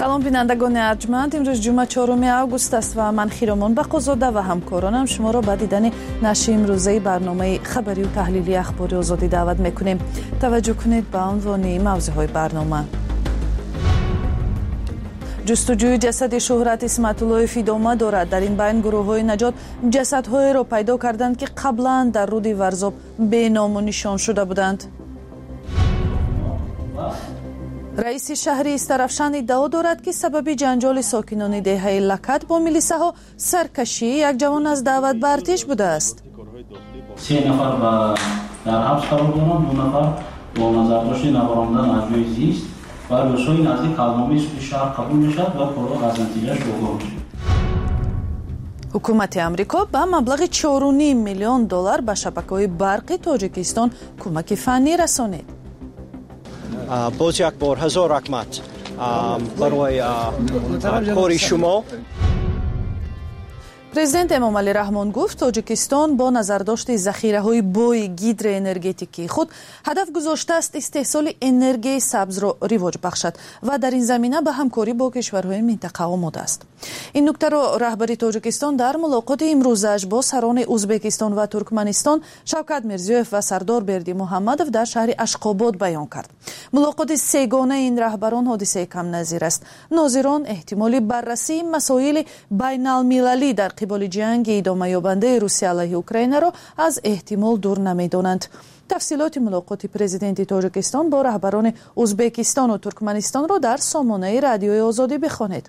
салом бинандагони арҷманд, имрӯз ҷумъа 4 август аст ва ман Хиромон Бақозода ва ҳамкоронам шуморо ба дидани нашри имрӯзаи барномаи хабарию таҳлилии ахбори озодӣ даъват мекунем. таваҷҷӯҳ кунед ба унвони мавзӯъҳои барнома. ҷустуҷӯи ҷасади Шӯҳрат Исматуллоев идома дорад. дар ин байн гурӯҳҳои наҷот ҷасадҳоеро пайдо карданд, ки қаблан дар руди Варзоб беному нишон шуда буданд. раиси шаҳри Истарафшан иддао дорад, ки сабаби ҷанҷоли сокинони деҳаи Лакат бо милисаҳо саркашии як ҷавон аз даъват ба артиш будааст. 3 нафар дар ҳабс қарор доранд, 2 нафар бо назардошти наварондан аз ҷои зист ва рӯзҳои наздик қалбномаи суди шаҳр қабул мешавад ва корро аз натиҷааш огоҳ мешавад. ҳукумати амрико ба маблағи $4.5 миллион ба шабакаҳои барқи Тоҷикистон кӯмаки фаннӣ расонид. боз як бор ҳазор раҳмат барои кори шумо. президент Эмомалӣ Раҳмон гуфт, Тоҷикистон бо назардошти захираҳои бои гидроэнергетикии худ ҳадаф гузоштааст истеҳсоли энергияи сабзро ривоҷ бахшад ва дар ин замина ба ҳамкорӣ бо кишварҳои минтақа омодааст. ин нуктаро раҳбари Тоҷикистон дар мулоқоти имрӯзааш бо сарони Узбекистон ва Туркманистон Шавкат Мирзиёев ва Сардор Берди Муҳаммадов дар шаҳри Ашқобод баён кард. мулоқоти сегонаи ин раҳбарон ҳодисаи камназир аст. нозирон эҳтимоли баррасии масоили байналмилалӣ дар қиболи ҷанги идомаёбандаи Русия алайҳи Украинаро аз эҳтимол дур намедонанд. тафсилоти мулоқоти президенти Тоҷикистон бо раҳбарони Узбекистону Туркманистонро дар сомонаи радиои Озодӣ бихонед.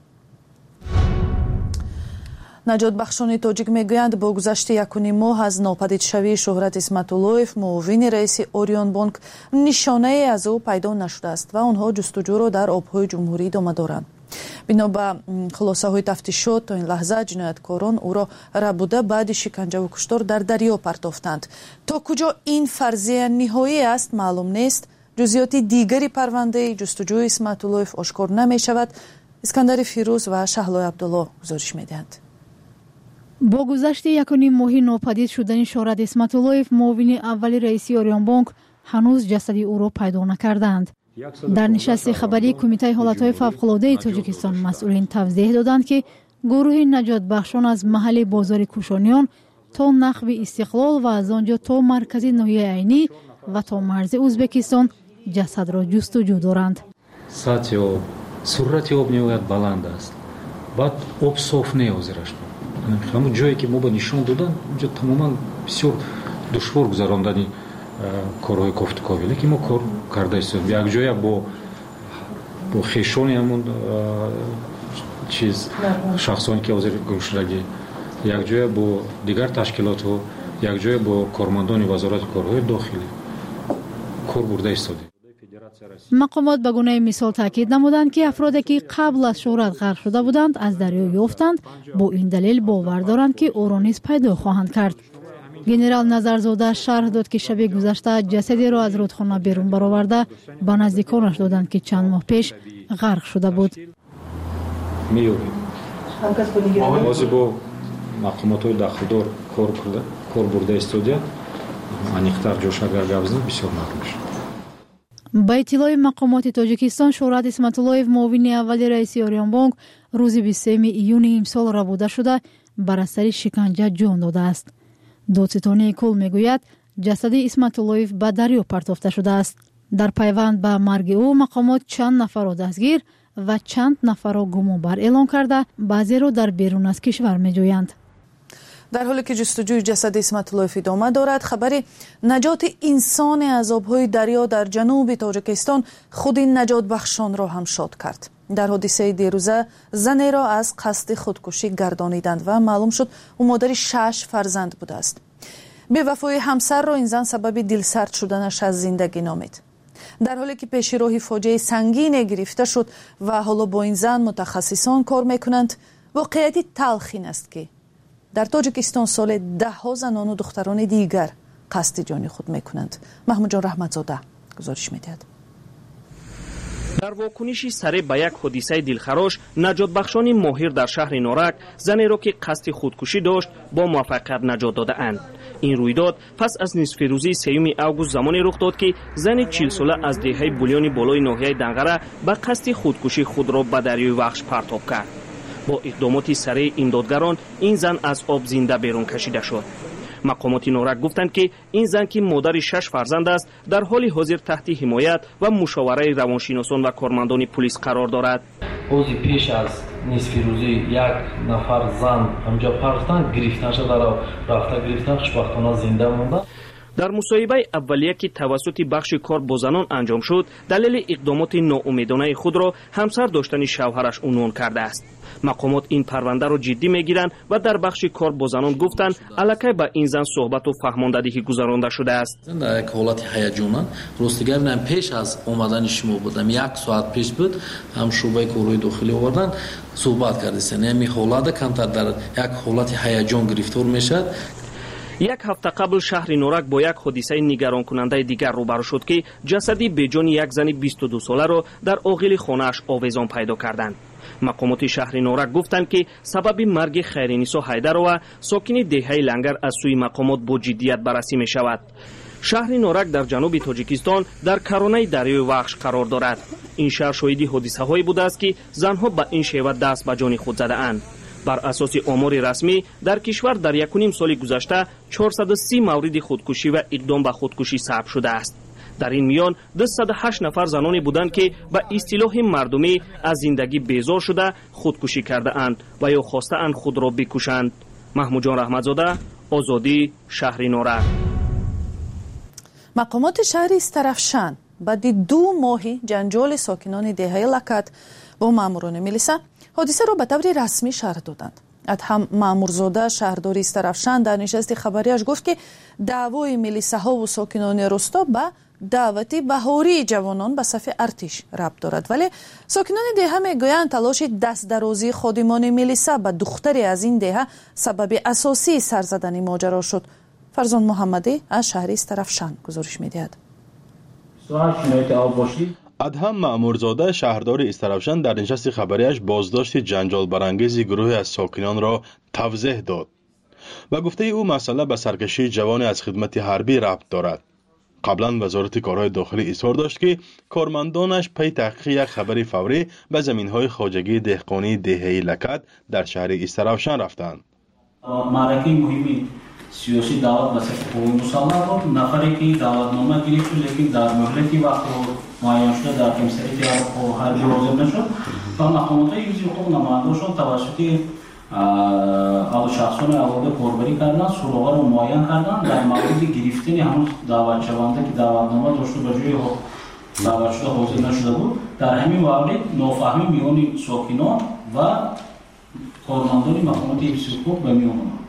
наҷотбахшони тоҷик мегӯянд, бо гузашти 1 моҳ аз нопадидшавии Шӯҳрат Исматуллоев, муовини раиси Орион Бонк, нишонае аз ӯ пайдо нашудааст ва онҳо ҷустуҷӯро дар обҳои ҷумҳурӣ идома доранд. бино ба хулосаҳои тафтишот, то ин лаҳза ҷинояткорон ӯро рабуда баъди шиканҷаву куштор дар дарьё партофтанд. то куҷо ин фарзия ниҳоӣ аст маълум нест. ҷузъиёти дигари парвандаи ҷустуҷӯи Исматуллоев ошкор намешавад. Искандари Фирӯз ва Шаҳлои Абдулло гузориш медиҳанд. бо гузашти 1 моҳи нопадид шудани Шӯҳрат Исматуллоев, муовини аввали раиси Орион Бонк, ҳанӯз ҷасади ӯро пайдо накарданд. дар нишасти хабарии Кумитаи ҳолатҳои фавқулоддаи Тоҷикистон масъулин тавзеҳ доданд, ки гурӯҳи наҷотбахшон аз маҳалли бозори Кушониён то нахви Истиқлол ва аз он ҷо то маркази ноҳияи Айнӣ ва то марзи Узбекистон ҷасадро ҷустуҷӯ доранд. сатҳи об, суррати об меояд баланд аст, баъд об соф неозираш. ҳамун ҷое ки мо ба нишон доданд, онҷо тамоман бисёр душвор гузарондани корҳои кофтуковӣ, лекин мо кор карда истодем. якҷоя бо хешони ҳамун чиз шахсоне ки ҳозир гумшудагӣ, якҷоя бо дигар ташкилотҳо, якҷоя бо кормандони вазорати корҳои дохилӣ кор бурда истодем. мақомот ба гунаи мисол таъкид намуданд, ки афроде ки қабл аз Шӯҳрат ғарқ шуда буданд аз дарё ёфтанд, бо ин далел бовар доранд, ки ӯро низ пайдо хоҳанд кард. генерал Назарзода шарҳ дод, ки шаби гузашта ҷасадеро аз рудхона берун бароварда ба наздиконаш доданд, ки чанд моҳ пеш ғарқ шуда буд. ҳозир бо мақомотҳои дахлдор кор бурда истода аниқтар ҷош агар гап зад бисёр маълум мешавад. ба иттилои мақомоти Тоҷикистон, Шӯҳрат Исматуллоев, муовини аввали раиси Орион Бонк, рӯзи 23 июни имсол рабуда шуда бар асари шиканҷа ҷон додааст. додситони Кул мегӯяд, ҷасади Исматуллоев ба дарьё партофта шудааст. дар пайванд ба марги ӯ мақомот чанд нафарро дастгир ва чанд нафарро гумонбар эълон карда, баъзеро дар берун аз кишвар меҷӯянд. дар ҳоле ки ҷустуҷӯи ҷасади Исматуллоев идома дорад, хабари наҷоти инсони аз обҳои дарьё дар ҷануби Тоҷикистон худи наҷотбахшонро ҳам шод кард. дар ҳодисаи дирӯза занеро аз қасди худкушӣ гардониданд ва маълум шуд ӯ модари 6 фарзанд будааст. бевафои ҳамсарро ин зан сабаби дилсард шуданаш аз зиндагӣ номид. дар ҳоле ки пеши роҳи фоҷиаи сангине гирифта шуд ва ҳоло бо ин зан мутахассисон кор мекунанд, воқеияти талх ин аст, ки дар Тоҷикистон соле даҳҳо занону духтарони дигар қасди ҷони худ мекунанд. маҳмуҷон Раҳматзода гузориш медиҳад. در واکنشی سریع به یک حادثه دلخراش، نجاتبخشان ماهر در شهر نورک زنی را که قصد خودکشی داشت با موفقیت نجات داده‌اند. این رویداد پس از نصف روزی 3 آگوست زمانی رخ داد که زن 40 ساله از دهه بولیانی بالای ناحیه دنغره به قصد خودکشی خود را به دریای وخش پرتاب کرد. با اقدامات سریع امدادگران این زن از آب زنده بیرون کشیده شد. مقامات نورک گفتند که این زن که مادر 6 فرزند است در حال حاضر تحت حمایت و مشاوره روانشناسان و کارمندان پلیس قرار دارد. روزی پیش از نصف روزی یک نفر زن همجا پرتن گرفتن شد، رفته گرفتن، خوشبختانه زنده مونده. در مصاحبه اولیه که توسط بخش کار با زنان انجام شد، دلیل اقدامات ناامیدانه خود را همسر داشتن شوهرش عنوان کرده است. مقامات این پرونده را جدی میگیرند و در بخش کار با زنان گفتند الکی به این زن صحبت و فهماندهی گذرانده شده است. در یک حالت هیجان راستیگر من پیش از آمدن شما بودم، 1 ساعت پیش بود، هم شعبه کارهای داخلی آوردن صحبت کردن. یعنی حالت کمتر در یک حالت هیجان گرفتار میشد. 1 هفته قبل شهر نورک با یک حادثه نگران کننده دیگر روبرو شد که جسدی بجان یک زن 22 ساله را در آغل خانه‌اش آویزان پیدا کردند. مقامات شهر نورک گفتند که سبب مرگ خیرنیسا حیدر و ساکن دهه لنگر از سوی مقامات با جدیت بررسی می شود. شهر نورک در جنوب تاجیکستان در کرانه دریای وخش قرار دارد. این شهر شاهد حادثه هایی بوده است که زنها به این شیوه دست به جان خود زده اند. بر اساس آمار رسمی در کشور در 1.5 سال گذشته 430 مورد خودکشی و اقدام به خودکشی ثبت شده است. در این میان 208 نفر زنانی بودند که به اصطلاح مردمی از زندگی بیزار شده خودکشی کرده اند و یا خواسته اند خود را بکشند. محمود جان رحمتزاده، آزادی، شهر نورک. مقامات شهر استرافشان بعد 2 ماه جنجال ساکنان دهه لکت با ماموران میلیسا حادثه را به طور رسمی شرح دادند. ادهم مامورزاده شهرداری استرافشان در نشست خبریش گفت که دعوای میلیساها و ساکنان روستا به دعوت بهاری جوانان به صف ارتش ربط دارد، ولی ساکنان دهه میگویند تلاش دست درازی خادمان میلیسا به دختری از این دهه سبب اساسی سر زدن ماجرا شد. فرزان محمدی از شهر استرافشان گزارش میدهد. ادهم مأمورزاده شهردار استرافشان در نشست خبریش بازداشت جنجال برانگیز گروهی از ساکنان را توضیح داد و گفته او مسئله به سرکشی جوان از خدمت حربی ربط دارد. قبلا وزارت کارهای داخلی اظهار داشت که کارمندانش پی تحقیق یک خبر فوری به زمینهای خواجگی دهقانی دهه لکت در شهر استرافشان رفتند. معرکه مهمی سیاسی دعوت به صف قوی مسلح بود. نفری که دعوتنامه گرفت لیکن در مهلتی وقت معین شده در کمیسریت حربی حاضر نشد و مقامات حزب خوب نماینده‌شان توسط شخصان عوارض کاربری کردن، سراغ را معین کردن در مورد گرفتن همون دعوت شونده که دعوتنامه داشته به جای دعوت شده حاضر نشده بود. در همین مورد نافهمی میان ساکنان و کارمندان مقامات حزب خوب به میان آمد.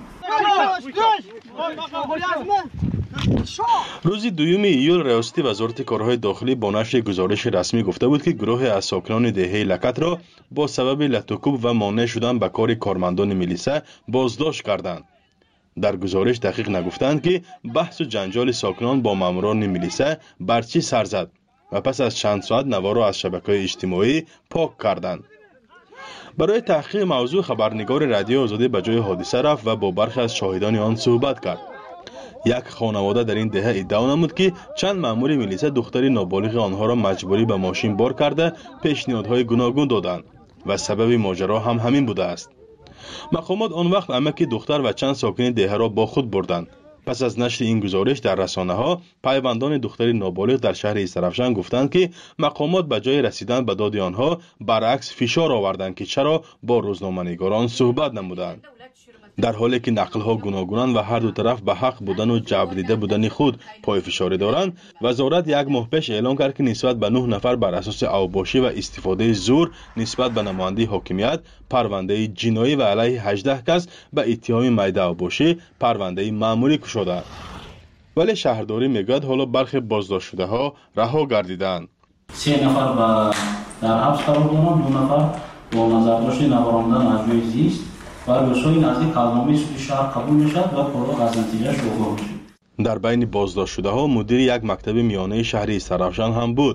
روز 2 ایول ریاستی وزارت کارهای داخلی با نشر گزارش رسمی گفته بود که گروه از ساکنان دهه لکت را با سبب لطوکوب و مانع شدن به کار کارمندان میلیسا بازداشت کردند. در گزارش دقیق نگفتند که بحث و جنجال ساکنان با ماموران میلیسا بر چی سر زد و پس از چند ساعت نوا را از شبکه‌های اجتماعی پاک کردند. برای تحقیق موضوع خبرنگار رادیو آزادی به جای حادثه رفت و با برخی از شاهدان آن صحبت کرد. یک خانواده در این دهه ادعا نمود که چند مأمور میلیسا دختری نابالغ آنها را مجبوری به ماشین بار کرده پیشنهادهای گوناگون دادند و سبب ماجرا هم همین بوده است. مقامات آن وقت عمک دختر و چند ساکن دهه را با خود بردند. پس از نشر این گزارش در رسانه‌ها، پیوندان دختری نابالغ در شهر استرافشان گفتند که مقامات به جای رسیدن به داد آنها برعکس فشار آوردند که چرا با روزنامه‌نگاران صحبت نمودند. در حالی که نقل‌ها گوناگونند و هر دو طرف به حق بودن و جبر دیده بودن خود پای فشاری دارند، وزارت 1 ماه پیش اعلام کرد که نسبت به 9 نفر بر اساس اوباشی و استفاده زور نسبت به نماینده حاکمیت پرونده جنایی و علیه 18 کس به اتهام میده اوباشی پرونده مأموری گشوده. ولی شهرداری میگوید حالا برخی بازداشت شده ها رها گردیدند. 3 نفر در حبس قرار دارند، 2 نفر با نظرداشت نوارندن از جای زیست و رسوی نزدیک قضنامه سود شهر قبول میشد و کارا از نتیجهش آگاه میشد. در بین بازداشت شده ها مدیر یک مکتب میانه شهر استرافشان هم بود.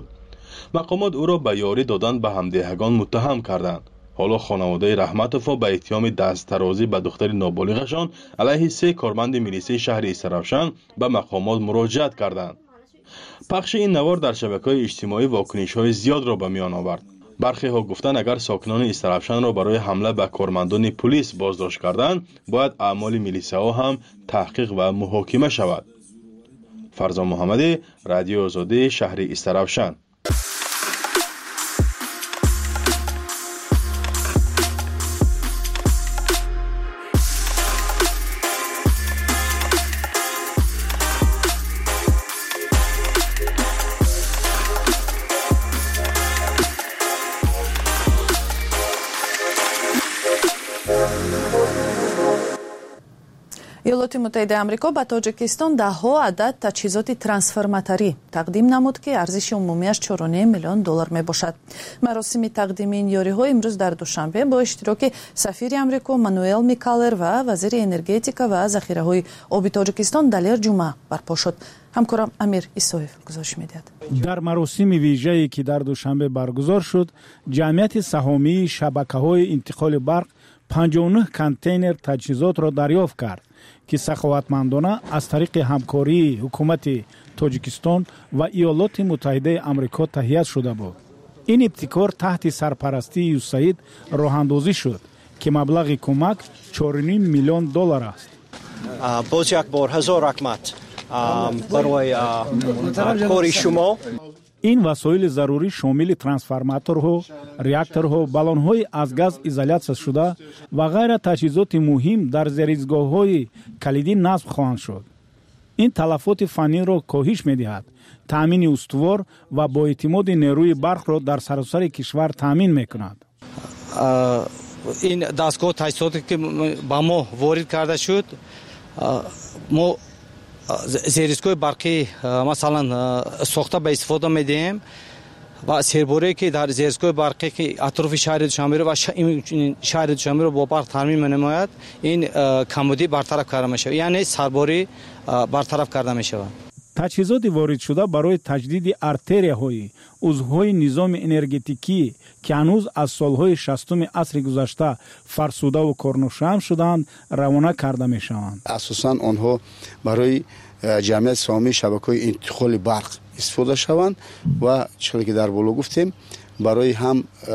مقامات او را به یاری دادن به همدیهگان متهم کردند. حالا خانواده رحمتوفا به اتهام دست‌درازی به دختر نابالغشان علیه 3 کارمند میلیسی شهر استرافشان به مقامات مراجعت کردند. پخش این نوار در شبکه‌های اجتماعی واکنش‌های زیاد را به میان آورد. برخی ها گفتند اگر ساکنان استرافشان را برای حمله به کارمندان پلیس بازداشت کردند، باید اعمال میلیسی‌ها هم تحقیق و محاکمه شود. فرزان محمدی، رادیو آزادی، شهر استرافشان. ایالات متحده آمریکا به تاجیکستان ده‌ها عدد تجهیزات ترانسفورماتوری تقدیم نمود که ارزش عمومیش 4.5 میلیون دلار می باشد. مراسم تقدیم این یاری‌ها امروز در دوشنبه با اشتراک سفیر آمریکا مانوئل میکالر و وزیر انرژتیکا و ذخیره‌های آبی تاجیکستان دلیر جمعه برپا شد. همکارم امیر ایسویف گزارش می‌دهد. در مراسم ویژه‌ای که در دوشنبه برگزار شد، جمعیت سهامی شبکه‌های انتقال برق 59 کانتینر تجهیزات را دریافت کرد که سخاوتمندانه از طریق همکاری حکومت تاجیکستان و ایالات متحده آمریکا تهیه شده بود. این ابتکار تحت سرپرستی یوساید راه‌اندازی شد که مبلغ کمک 4.5 میلیون دلار است. باز یک بار هزار رحمت برای کاری شما. این وسایل ضروری شامل ترانسفورماتورها، реакторها، балонҳои аз газ изоляция шуда ва ғайра таҷҳизоти муҳим дар зеристгоҳҳои калидӣ насб хоҳанд шуд. ин талафоти фанниро коҳиш медиҳад, таъмини устувор ва боэътимоди нерӯи барқро дар саросари кишвар таъмин мекунад. ин дастгоҳ таҷҳизоте ки ба мо ворид карда шуд, мо зеристгоҳи барқӣ масалан сохта ба истифода медиҳем ва серборие ки дар зеристгоҳи барқӣ ки атрофи шаҳри душанберо ва шаҳри душанберо бо барқ таъмин менамояд, ин камбудӣ бартараф карда мешавад, яъне сарборӣ бартараф карда мешавад. таҷҳизоти воридшуда барои таҷдиди артерияҳои узвҳои низоми энергетикӣ ки ҳанӯз аз солҳои 60-уми асри гузашта фарсудаву корношаам шуданд, равона карда мешаванд. асосан онҳо барои ҷамъияти саҳомии шабакаҳои интиқоли барқ истифода шаванд ва чизе ки дар боло гуфтем, барои ҳам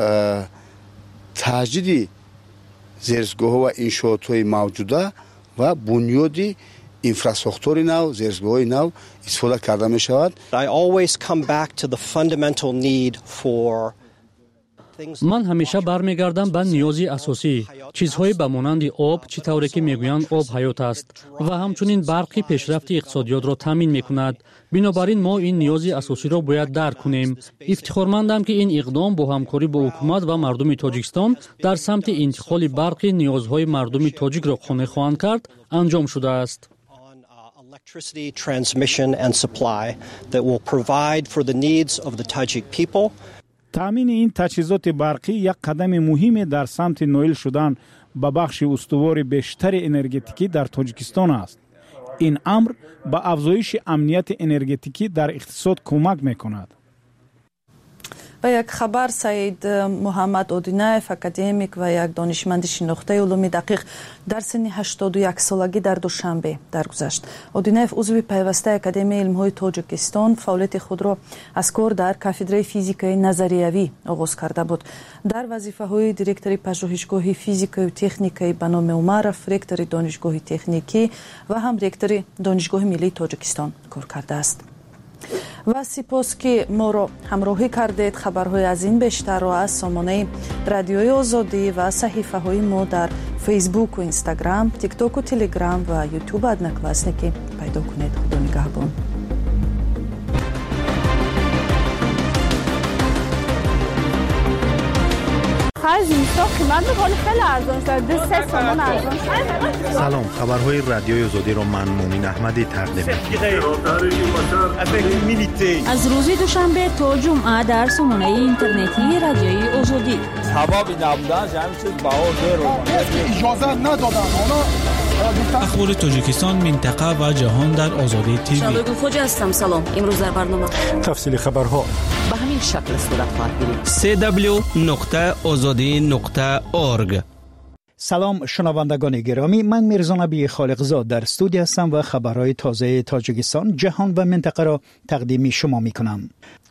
таҷдиди зеристгоҳҳо ва иншоотҳои мавҷуда ва бунёди инфраструктури нав, зеристгоҳҳои нав истифода карда мешавад. I always come back to the fundamental need for ман ҳамеша бармегардам ба ниёзи асосӣ, чизҳои ба монанди об, чӣ тавре ки мегӯянд об ҳаёт аст ва ҳамчунин барқи пешрафти иқтисодиётро таъмин мекунад. бинобар ин мо ин ниёзи асосиро бояд дарк кунем. ифтихормандам ки ин иқдом бо ҳамкорӣ бо ҳукумат ва мардуми Тоҷикистон дар самти интиқоли барқи ниёзҳои мардуми тоҷикро қонеъ хоҳанд кард, анҷом шудааст. electricity transmission and supply that will provide for the needs of the Tajik people. таъмини ин таҷҳизоти барқӣ як қадами муҳиме дар самти ноил шудан ба бахши устувори бештари энергетикӣ дар Тоҷикистон аст. ин амр ба афзоиши амнияти энергетикӣ дар иқтисод кӯмак мекунад. و یک خبر سعید محمد اودینایف اکادمیک و یک دانشمند شناخته علوم دقیق در سن 81 سالگی در دوشنبه درگذشت. اودینایف عضو پیوسته اکادمی علم‌های تاجیکستان فعالیت خود را از کار در کافدره فیزیکای نظریوی آغاز کرده بود. در وظیفه‌های دیرکتوری پژوهشگاه فیزیک و تکنیکی به نام عمرف، رکتور دانشگاه تکنیکی و هم رکتور دانشگاه ملی تاجیکستان کار کرده است. و سپاس که ما را همراهی کردید. خبرهای از این بیشتر را از سامانه رادیوی آزادی و صحیفه های ما در فیسبوک و اینستاگرام، تیک تاک و تلگرام و یوتیوب одноклассники پیدا کنید. خدا نگهبان. خرج نیستا قیمت میکنه خیلی ارزان شده 3 تومان ارزان شده. سلام، خبرهای رادیوی آزادی را من مومین احمدی تقدیم می‌کنم. از روز دوشنبه تا جمعه در سامانه اینترنتی رادیوی آزادی. سبب نبودن همین چیز بهار رو اجازه ندادن. اخبار تاجیکستان، منطقه و جهان در آزادی تیوی. شادو خوج هستم. سلام. امروز در برنامه تفصیل خبرها. به همین این شکل صورت خواهد گرفت. www.azadi.org. سلام شنوندگان گرامی، من میرزا نبی خالقزاد در استودیو هستم و خبرهای تازه تاجیکستان، جهان و منطقه را تقدیم شما میکنم.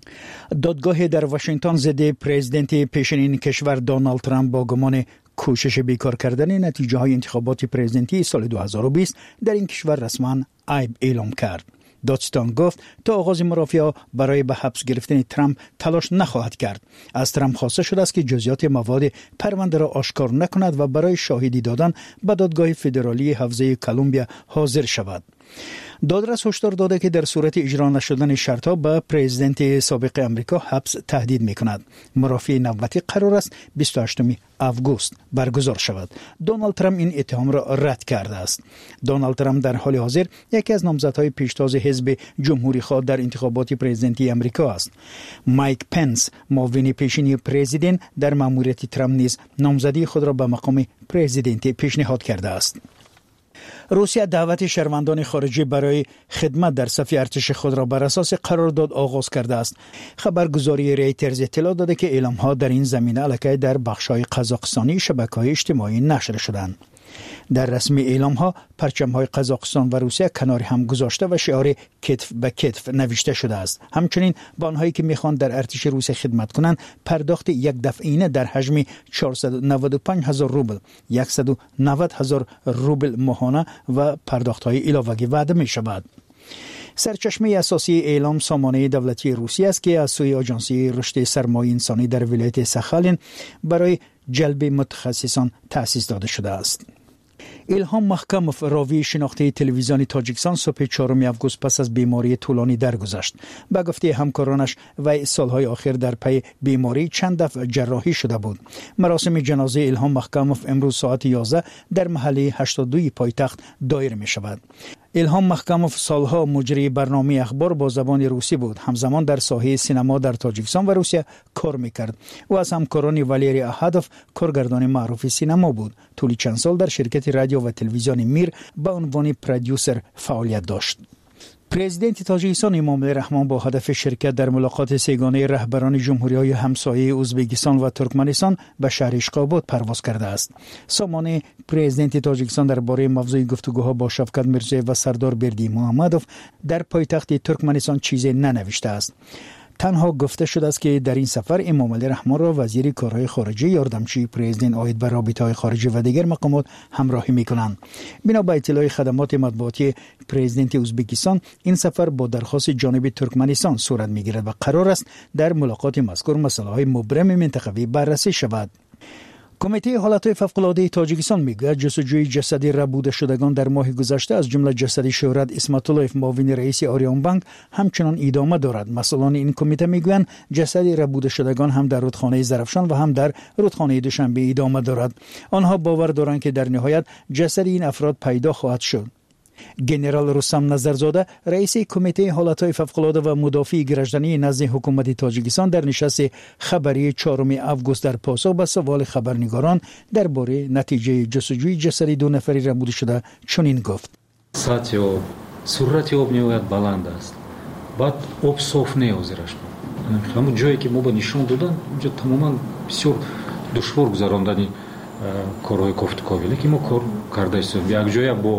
دادگاه در واشنگتن ضد پرزیدنت پیشین کشور دونالد ترامپ با گمان کوشش بیکار کردن نتیجه های انتخابات پرزیدنتی سال 2020 در این کشور رسما عیب اعلام کرد. دادستان گفت تا آغاز مرافعه برای به حبس گرفتن ترامپ تلاش نخواهد کرد. از ترامپ خواسته شده است که جزئیات مواد پرونده را آشکار نکند و برای شاهدی دادن به دادگاه فدرالی حوزه کلمبیا حاضر شود. دادرس هشدار داده که در صورت اجرا نشدن شرطها به پرزیدنت سابق امریکا حبس تهدید می‌کند. مرافعه نوبتی قرار است 28 آگوست برگزار شود. دونالد ترامپ این اتهام را رد کرده است. دونالد ترامپ در حال حاضر یکی از نامزدهای پیشتاز حزب جمهوری خواه در انتخابات پرزیدنتی امریکا است. مایک پنس، معاون پیشین پرزیدنت، در مأموریت ترامپ نیز نامزدی خود را به مقام پرزیدنت پیشنهاد کرده است. روسیه دعوت شهروندان خارجی برای خدمت در صف ارتش خود را بر اساس قرارداد آغاز کرده است. خبرگزاری ریترز اطلاع داده که اعلام‌ها در این زمینه الکی در بخش‌های قزاقستانی شبکه‌های اجتماعی نشر شدند. در رسمی اعلام‌ها پرچم‌های قزاقستان و روسیه کنار هم گذاشته و شعار کتف به کتف نوشته شده است. همچنین به آنهایی که می‌خواهند در ارتش روسیه خدمت کنند پرداخت یک دفعینه در حجم 495,000 روبل، 190,000 روبل ماهانه و پرداخت‌های علاوه‌ای وعده می‌شود. سرچشمه اساسی اعلام سامانه دولتی روسیه است که از سوی آژانسی رشد سرمایه انسانی در ولایت ساخالین برای جلب متخصصان تأسیس داده شده است. الهام محکموف، راوی شناخته تلویزیون تاجیکستان، صبح 4 آگوست پس از بیماری طولانی درگذشت. به گفته همکارانش و سالهای آخر در پی بیماری چند دفعه جراحی شده بود. مراسم جنازه الهام محکموف امروز ساعت 11 در محله 82 پایتخت دایر می شود. الهام محکموف سالها مجری برنامه اخبار با زبان روسی بود. همزمان در ساحه سینما در تاجیکستان و روسیه کار میکرد. او از همکاران والری احدوف کارگردان معروف سینما بود. طولی چند سال در شرکت رادیو و تلویزیون میر به عنوان پرودیوسر فعالیت داشت. پرزیدنت تاجیکستان امامعلی رحمان با هدف شرکت در ملاقات سه‌گانه رهبران جمهوری‌های همسایه ازبکستان و ترکمنستان به شهر اشخاباد پرواز کرده است. سامانه پرزیدنت تاجیکستان درباره موضوع گفتگوها با شفقت میرزایف و سردار بردی محمدوف در پایتخت ترکمنستان چیزی ننوشته است. تنها گفته شده است که در این سفر امامعلی رحمان را وزیر کارهای خارجه، یاردمچی پرزیدنت عاید به رابطه‌های خارجه و دیگر مقامات همراهی می‌کنند. بنا به اطلاع خدمات مطبوعاتی پرزیدنت ازبکستان، این سفر با درخواست جانب ترکمنستان صورت می‌گیرد و قرار است در ملاقات مذکور مسائل مبرم منطقوی بررسی شود. کمیته حالتهای فوق‌العاده تاجیکستان میگوید جستجوی جسد ربوده شدگان در ماه گذشته از جمله جسد شهرت اسمت اللهیف، معاون رئیس آریان بانک، همچنان ادامه دارد. مسئولان این کمیته میگویند جسد ربوده شدگان هم در رودخانه زرافشان و هم در رودخانه دوشنبه ادامه دارد. آنها باور دارند که در نهایت جسد این افراد پیدا خواهد شد. گنرال رستم نظرزاده، رئیس کمیته حالتهای فوق‌العاده و مدافع گرجدنی نزد حکومت تاجیکستان، در نشست خبری 4 آگوست در پاسخ به سوال خبرنگاران درباره نتیجه جستجوی جسد 2 نفری ربوده شده چنین گفت: سطح سرعت آب نهایت بلند است. بعد آب صاف نیازرش. همون جایی که ما به نشان دادن اونجا تماما بسیار دشوار گذراندن کارهای گفتگویی که ما کار کرده ایم. یک جایی با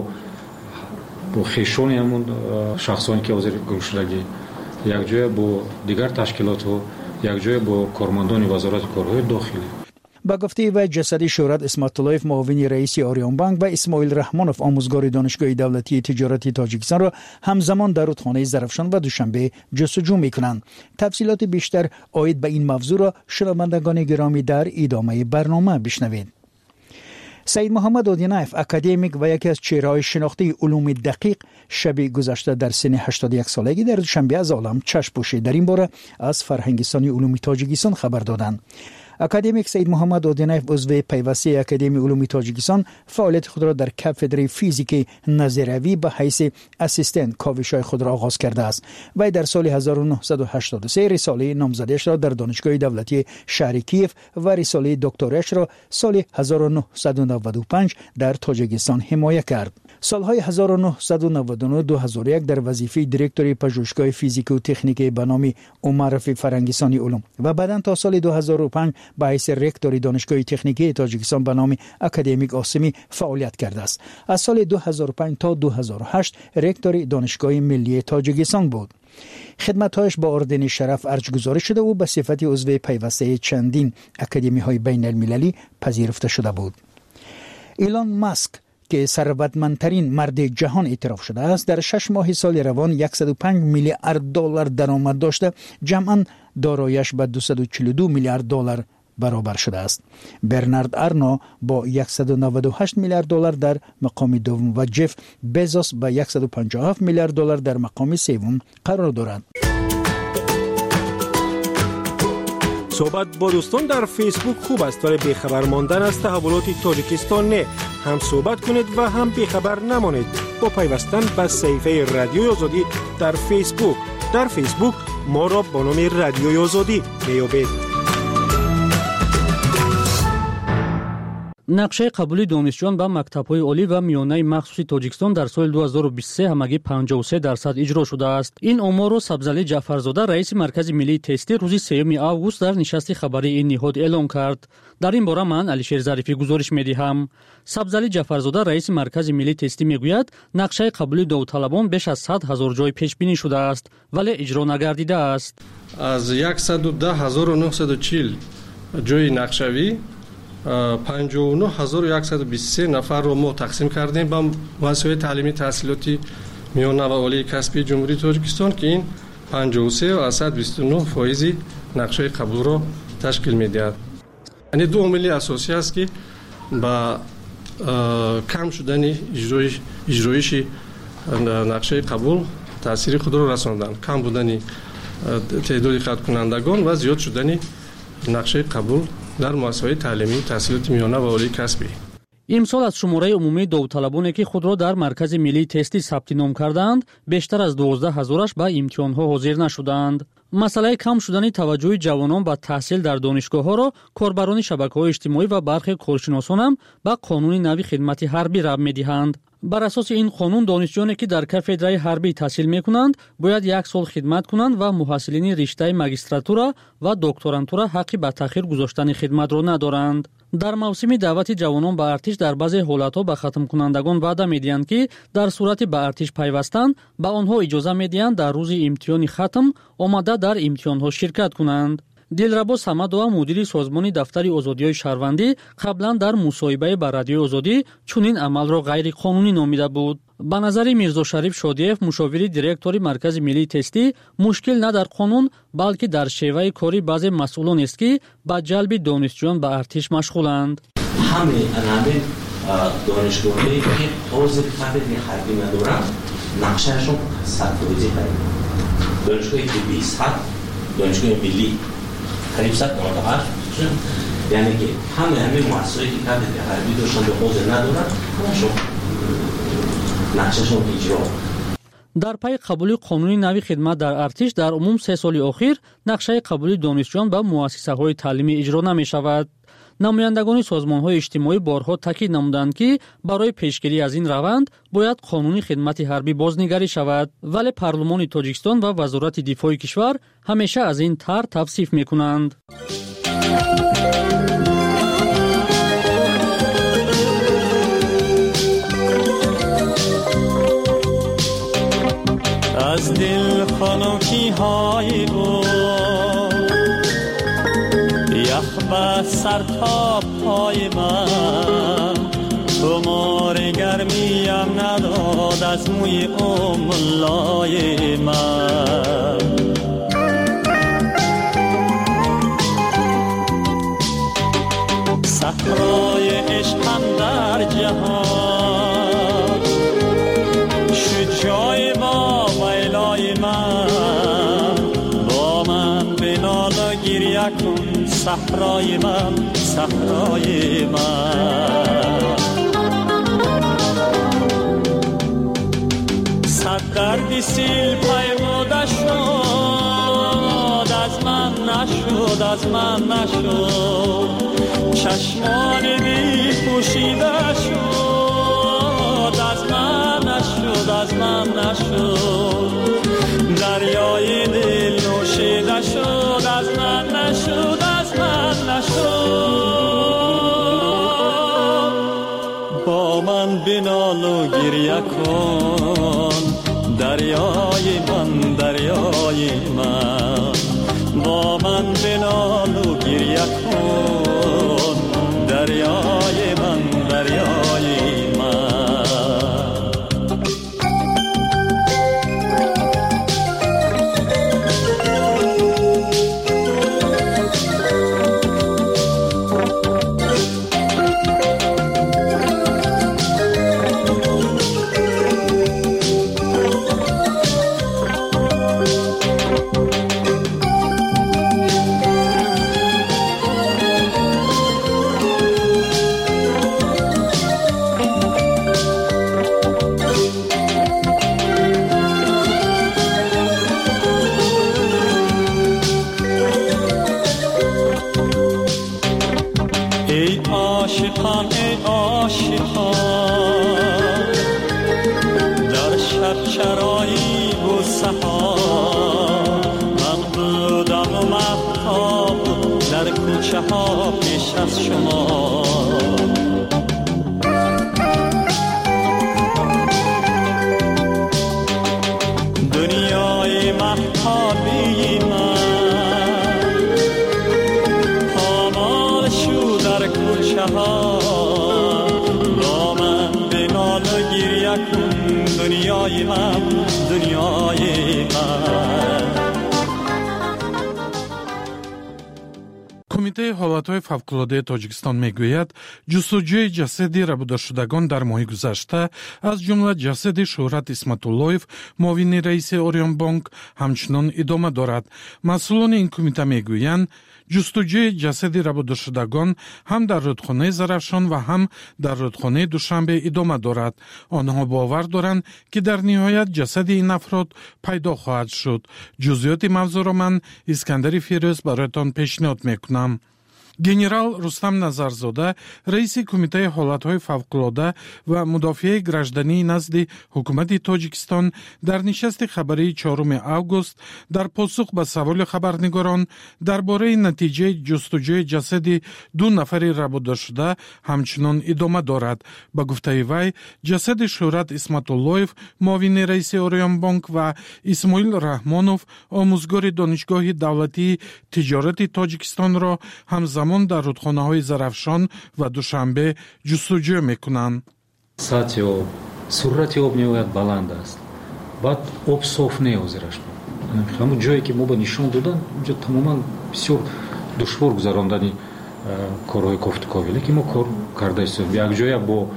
خیشانی همون شخصانی که حاضر گم شدگی، یک جای با دیگر تشکیلات و یک جای با کارمندان وزارت کارهای داخلی. با گفته و جسد شهرت اسمت اللهیف، معاون رئیس آریان بانک، و اسماعیل رحمانوف، آموزگار دانشگاه دولتی تجارتی تاجیکستان را همزمان در رودخانه زرافشان و دوشنبه جستجو می‌کنند. تفصیلات بیشتر عاید به این موضوع را شنوندگان گرامی در ادامه برنامه بشنوید. سید محمد آدینایف، اکادمیک و یکی از چهره‌های شناخته علوم دقیق، شب گذشته در سن 81 سالگی در دوشنبه از عالم چشم پوشید. در این باره از فرهنگستان علوم تاجیکستان خبر دادند. اکادمیک سید محمد اودینایف عضو پیوسته اکادمی علوم تاجیکستان فعالیت خود را در کاتدرای فیزیک نظروی به حیث اسیستنت کاوش‌های خود را آغاز کرده است. وی در سال 1983 رساله نامزدیش را در دانشگاه دولتی شهر کیف و رساله دکتراش را سال 1995 در تاجیکستان حمایت کرد. سالهای 1999-2001 در وظیفه دیرکتوری پژوهشگاه فیزیک و تکنیکی به نام عمر رفیق فرنگیسانی علوم و بعداً تا سال 2005 به حیث رکتوری دانشگاه تکنیکی تاجیکستان به نام اکادمیک آسمی فعالیت کرده است. از سال 2005 تا 2008 رکتوری دانشگاه ملی تاجیکستان بود. خدمت‌هایش با اردن شرف ارج گذاری شده و به صفت عضو پیوسته چندین اکادمی‌های بین المللی پذیرفته شده بود. ایلان ماسک که ثروتمندترین مرد جهان اعتراف شده است، در 6 ماه سال روان 105 میلیارد دلار درآمد داشته، جمعاً دارایی‌اش به 242 میلیارد دلار برابر شده است. برنارد آرنو با 198 میلیارد دلار در مقام دوم و جف بزوس با 157 میلیارد دلار در مقام سوم قرار دارند. صحبت با دوستان در فیسبوک خوب است، ولی بیخبر ماندن از تحولات تاجیکستان نه. هم صحبت کنید و هم بیخبر نمانید با پیوستن به صفحه رادیوی آزادی در فیسبوک. در فیسبوک ما را با نام رادیوی آزادی میابید. نقشه قبولی دانشجویان به مکتب‌های عالی و میانه مخصوصی تاجیکستان در سال 2023 همگی 53% اجرا شده است. این آمار را سبزعلی جعفرزاده رئیس مرکز ملی تستی روز 3 آگوست در نشست خبری این نهاد اعلام کرد. در این باره من علیشیر ظریفی گزارش می‌دهم. سبزعلی جعفرزاده رئیس مرکز ملی تستی میگوید نقشه قبولی داوطلبان بیش از 100,000 جای پیش بینی شده است ولی اجرا نگردیده است. از 110,940 جای نقشوی 59123 نفر رو ما تقسیم کردیم به مؤسسه‌های تعلیمی تحصیلاتی میانه و عالی کسبی جمهوری تاجیکستان که این 53.29% نقشه قبول رو تشکیل می‌دهد. یعنی دو عامل اساسی است که با کم شدن اجرایش نقشه قبول تاثیر خود را رساندن. کم بودن تعداد خط کنندگان و زیاد شدن نقشه قبول در مؤسسه‌های تعلیمی تحصیلات میانه و عالی کسبی. امسال از شماره عمومی داوطلبانی که خود را در مرکز ملی تستی ثبت نام کردند بیشتر از 12,000 به امتحان‌ها حاضر نشدند. مسئله کم شدن توجه جوانان به تحصیل در دانشگاه‌ها را کاربران شبکه‌های اجتماعی و برخی کارشناسان هم به قانون نوی خدمت حربی ربط می‌دهند. بر اساس این قانون دانشجویانی که در کاتدرای حربی تحصیل می‌کنند باید 1 سال خدمت کنند و محصلین رشته ماجستراتورا و دکترانتورا حقی به تأخیر گذاشتن خدمت را ندارند. در موسم دعوت جوانان به ارتش در بعضی حالت‌ها به ختم کنندگان وعده می‌دهند که در صورت به ارتش پیوستن به آنها اجازه می‌دهند در روز امتحان ختم آمده در امتحان‌ها شرکت کنند. دلربا صمدова مدیری سازمان دفتر آزادی‌های شهروندی قبلا در مصاحبه با رادیوی آزادی چنین عمل را غیر قانونی نامیده بود. به نظر میرزا شریف شادیев مشاوری دیرکتوری مرکز ملی تستی مشکل نه در قانون بلکه در شیوه کاری بعضی مسئولان است که با جلب دانشجویان به ارتش مشغولند. همه دانشگاهی که حوزه کاتدر حربی ندارند نقشهشون صفحه‌ریزی کردن. دانشگاهی که 20 دانشگاه ملی قریب 198 یعنی که همه مؤسسه‌ای که کاتدر حربی داشتن به حوزه ندارند همشون نقشهشون اجرا. در پی قبول قانون نوی خدمت در ارتش در عموم 3 سال اخیر نقشه قبول دانشجویان به مؤسسه‌های تعلیمی اجرا نمی‌شود. نمایندگان سازمان‌های اجتماعی بارها تاکید نمودند که برای پیشگیری از این روند باید قانون خدمت حربی بازنگری شود، ولی پارلمان تاجیکستان و وزارت دفاع کشور همیشه از این طرح توصیف می‌کنند. از دل خنکی او یخ به سر تا پای من خمار گرمیم نداد از موی املای من صحرای عشقم در جهان شجای با ویلای من با من بنال و گریه کن صحرای صحرای من صحرای من صد دردی سیل پیموده شد از من نشد از من نشد چشمان بی پوشیده شد از من نشد از من نشد دریای دل نوشیده شد از من نشد از من نشد با من بنال و گریه کن دریای من دریای من با من بنال و گریه کن دریای من دریای من از شما دنیای مهتابی من پامال شو در کوچه ها با من بنال و گریه کن دنیای من دنیای من کمیته حالتهای فوق‌العاده تاجیکستان میگوید جستجوی جسد ربوده‌شدگان در ماه گذشته از جمله جسد شهرت اسمت‌الله‌یف معاون رئیس اوریون بانک همچنان ادامه دارد. مسئولان این کمیته میگویند جستجوی جسد ربوده‌شدگان هم در رودخانه زرافشان و هم در رودخانه دوشنبه ادامه دارد. آنها باور دارند که در نهایت جسد این افراد پیدا خواهد شد. جزئیات موضوع را من اسکندر فیروز برایتان پیشنهاد میکنم. گنرال رستم نظرزاده رئیس کمیته حالتهای فوق‌العاده و مدافع گраждани نزد حکومت تاجیکستان در نشست خبری 4 اوگوست در پاسخ به سوال خبرنگاران درباره نتیجه جستجوی جسد 2 نفر ربوده شده همچنان ادامه دارد. به گفته وی جسد شهرت اسمت‌الله‌یف معاون رئیس اوریون بانک و اسماعیل رحمانوف آموزگار دانشگاه دولتی تجارت تاجیکستان را همزمان در رودخانه‌های زرافشان و دوشنبه جستجو میکنند. سطح آب سرعت آب نهایت بلند است. بعد آب صاف نیازرش. همون جایی که ما به نشان دادن اونجا تماما بسیار دشوار گذراندن کارهای کوفتکاوی لیکن ما کار کرده ایم. یک جایی با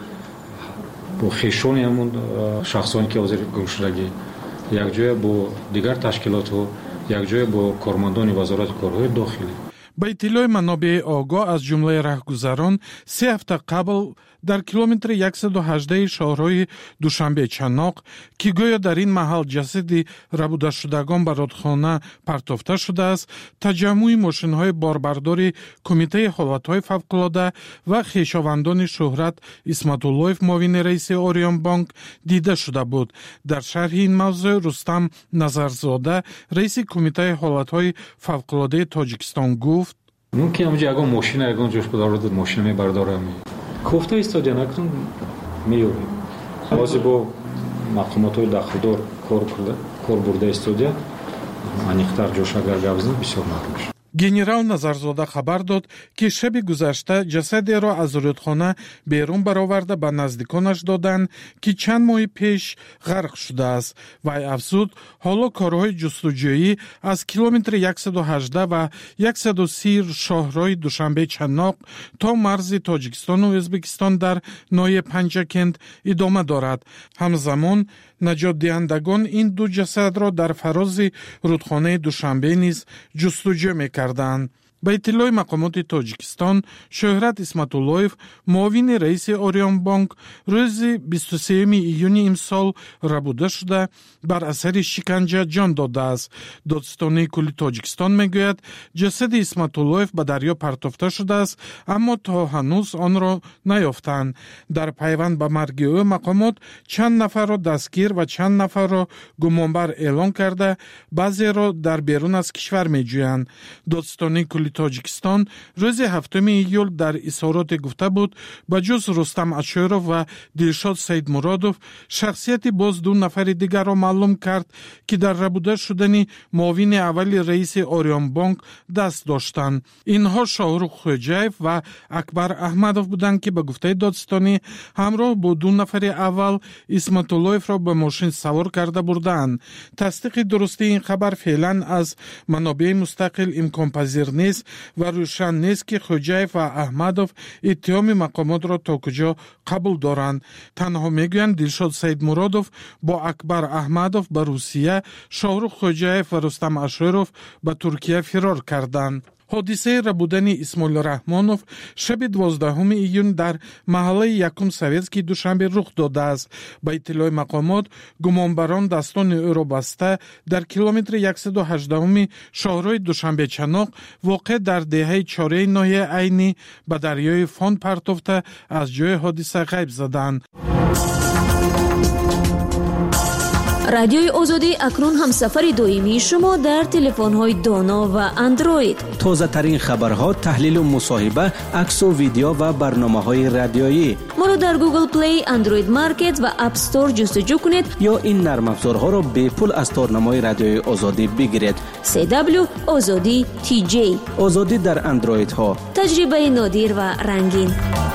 خیشان همون شخصانی که حاضر گمشدگی، یک جایی با دیگر تشکیلات و یک جایی با کارمندان وزارت کارهای داخلی. به اطلاع منابع آگاه از جمله رهگذران 3 هفته قبل در کیلومتر 118 شهرهای دوشنبه چناق که گویا در این محل جسد ربوده شدگان به رودخانه پرتافته شده است، تجمع ماشین‌های باربردار کمیته حالتهای فوق‌العاده و خویشاوندان شهرت اسمت‌الله‌یف معاون رئیس اوریون بانک دیده شده بود. در شرح این موضوع رستم نظرزاده رئیس کمیته حالتهای فوق‌العاده تاجیکستان گفت: ممکن است یگان ماشین یگان جوش بدارد ماشین میبردارم کوفته استادیا نکن میوریم بازی با مقامات های داخلدار کار برده استادیا انیختر جوش اگر گوزن بسیار معلوم شد. گنرال نظرزاده خبر داد که شب گذشته جسد را از رودخانه بیرون برآورده به نزدیکانش دادند که چند ماه پیش غرق شده است. وی افزود حالا کارهای جستجویی از کیلومتر 118 و 130 شاهراه دوشنبه چناق تا مرز تاجیکستان و ازبکستان در ناحیه پنجکند ادامه دارد. همزمان نجات دهندگان این 2 جسد را در فراز رودخانه دوشنبه نیز جستجو می‌کردند. با اطلاع مقامات تاجیکستان، شهرت اسمت‌اللهیف معاون رئیس اوریون بانک روز 23 ایون امسال ربوده شده بر اثر شکنجه جان داده است. دادستانی کلی تاجیکستان میگوید جسد اسمت‌اللهیف به دریا پرتافته شده است اما تا هنوز آن را نیافتند. در پیوند به مرگ او مقامات چند نفر را دستگیر و چند نفر را گمانبر اعلام کرده، بعضی را در بیرون از کشور میجویند. دادستانی کلی تاجیکستان روز 7 ایول در اظهارات گفته بود به جز رستم اشورов و دلشاد سیدمرادov شخصیت باز دو نفر دیگر را معلوم کرد که در ربوده شدن معاون اول رئیس اوریون بانک دست داشتند. اینها شاهرخ خوجایف و اکبر احمدov بودند که به گفته دادستانی همراه با دو نفر اول اسمت‌اللهیف را به ماشین سوار کرده بردند. تصدیق درستی این خبر فعلا از منابع مستقل امکان پذیر نیست و روشن نیست که خوجایف و احمدov اتهام مقامات را تا کجا قبول دارند. تنها میگویند دلشاد سیدمرادov با اکبر احمدov به روسیه، شاهرخ خوجایف و رستم اشورov به ترکیه فرار کردند. حادثه ربودن اسماعیل رحمانov شب 12 ایون در محله یکم سویتسکی دوشنبه رخ داده است. با اطلاع مقامات گمانبران دستان او را بسته در کیلومتر 118 شاهراه دوشنبه چناق واقع در دهه چاره ناحیه عینی به دریای فان پرتافته از جای حادثه غیب زدند. رادیوی آزادی اکنون هم سفر دائمی شما در تلفن‌های دانا و اندروید. تازه ترین خبرها، تحلیل و مصاحبه، عکس و ویدیو و برنامه‌های رادیویی. ما را در گوگل پلی، اندروید مارکت و اپ استور جستجو کنید یا این نرم افزارها را به پول از تارنمای رادیوی آزادی بگیرید. CW آزادی TJ. آزادی در اندروید ها. تجربه نادر و رنگین.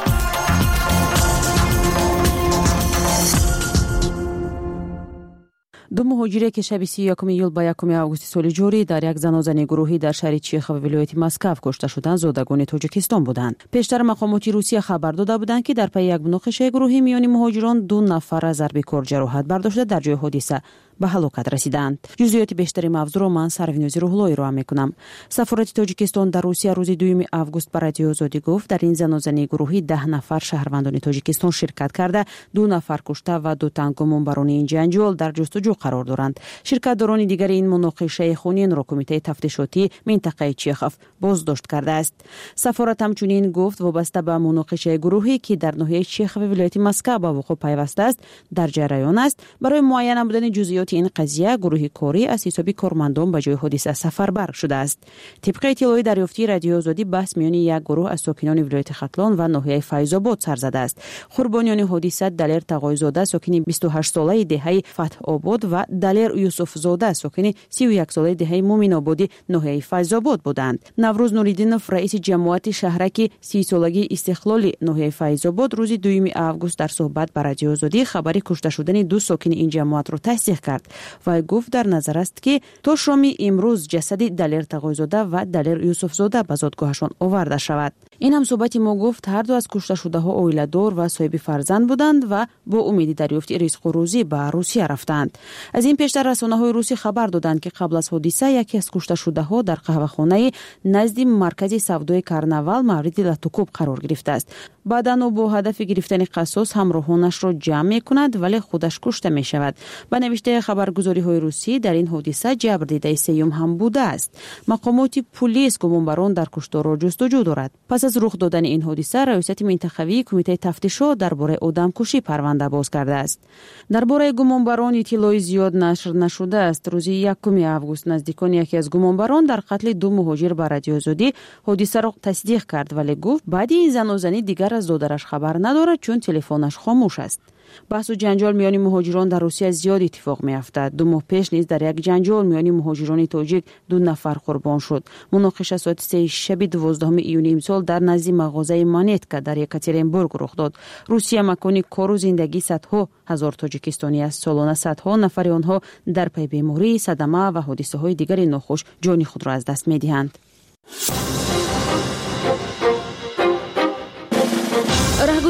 دو مهاجر که شب 31 ایول با 1 آگوست سال جاری در یک زنازنی گروهی در شهر چیخ و ولایت مسکو کشته شدند زادگان تاجیکستان بودند. پیشتر مقامات روسیه خبر داده بودند که در پی یک مناقشه گروهی میان مهاجران 2 نفر از ضرب کار جراحت برداشته در جای حادثه به هلاکت رسیدند. جزئیات بیشتری موضوع را من سروینوزی روحلویی را میکنم. سفارت تاجیکستان در روسیه روز 2 آگوست به رادیو آزادی گفت در این زنازنی گروهی 10 نفر شهروندان تاجیکستان شرکت کرده، 2 نفر کشته و 2 تن گمانبران این جنجال در جستجو قرار دارند. شرکت‌داران دیگر این مناقشه خونین را کمیته تفتیشاتی منطقه چیخوف بازداشت کرده است. سفارت همچنین گفت وابسته به مناقشه گروهی که در ناحیه چیخ و ولایت مسکو به وقوع پیوسته است در جریان است. برای معاینه بودن جزئیات این قضیه گروه کاری از حساب کارمندان به جای حادثه سفربر شده است. طبق اطلاع دریافتی رادیو آزادی بحث میان یک گروه از ساکنان ولایت ختلان و ناحیه فیض‌آباد سر زده است. قربانیان حادثه دلیر تقایزاده ساکن 28 ساله دهه فتح آباد و دلیر یوسف زاده ساکن 31 ساله دهه مومن آبادی ناحیه فیض‌آباد بودند. نوروز نوریدینوف رئیس جمعیت شهرک 30 سالگی استقلالی ناحیه فیض‌آباد روز 2 آگوست در صحبت با رادیو آزادی خبری کشته شدن 2 ساکن این جمعیت را تصدیق کرد و گفت در نظر است که تا شام امروز جسد دلیر تقایزاده و دلیر یوسف زاده به زادگاهشان آورده شود. این هم صحبت ما گفت هر دو از کشته شده ها عائله‌دار و صاحب فرزند بودند و با امید دریافت رزق و روزی به روسیه رفتند. از این پیشتر رسانه‌های روسی خبر دادند که قبل از حادثه یکی از کشته شده ها در قهوه‌خانه نزد مرکز سودای کرنوال مورد لطوکوب قرار گرفته است. بعداً او با هدف گرفتن قصاص همراهانش را جمع می‌کند ولی خودش کشته می‌شود. به نوشته خبرگزاری‌های روسی در این حادثه جبر دیده سیوم هم بوده است. مقامات پلیس گمانبران در کشتار را جستجو دارد. پس از رخ دادن این حادثه ریاست منطقوی کمیته تفتیشات درباره آدمکشی پرونده باز کرده است. درباره گمانبران اطلاعی زیاد نشر نشده است. روز 1 آگوست نزدیکان یکی از گمانبران در قتل 2 مهاجر به رادیو آزادی حادثه را تصدیق کرد ولی گفت بعد این زنازنی دیگر از دادرش خبر ندارد چون تلفنش خاموش است. بحث و جنجال میان مهاجران در روسیه زیاد اتفاق میافتد. 2 ماه پیش نیز در یک جنجال میان مهاجران تاجیک 2 نفر قربان شد. مناقشه ساعت 3 شب 12 ایون امسال در نزد مغازه مانیتکا در یکاترینبورگ رخ داد. روسیه مکانی کار و زندگی صدها هزار تاجیکستانی است. سالانه صدها نفر آنها در پی بیماری، صدمه و حادثه های دیگر ناخوش جان خود را از دست میدهند.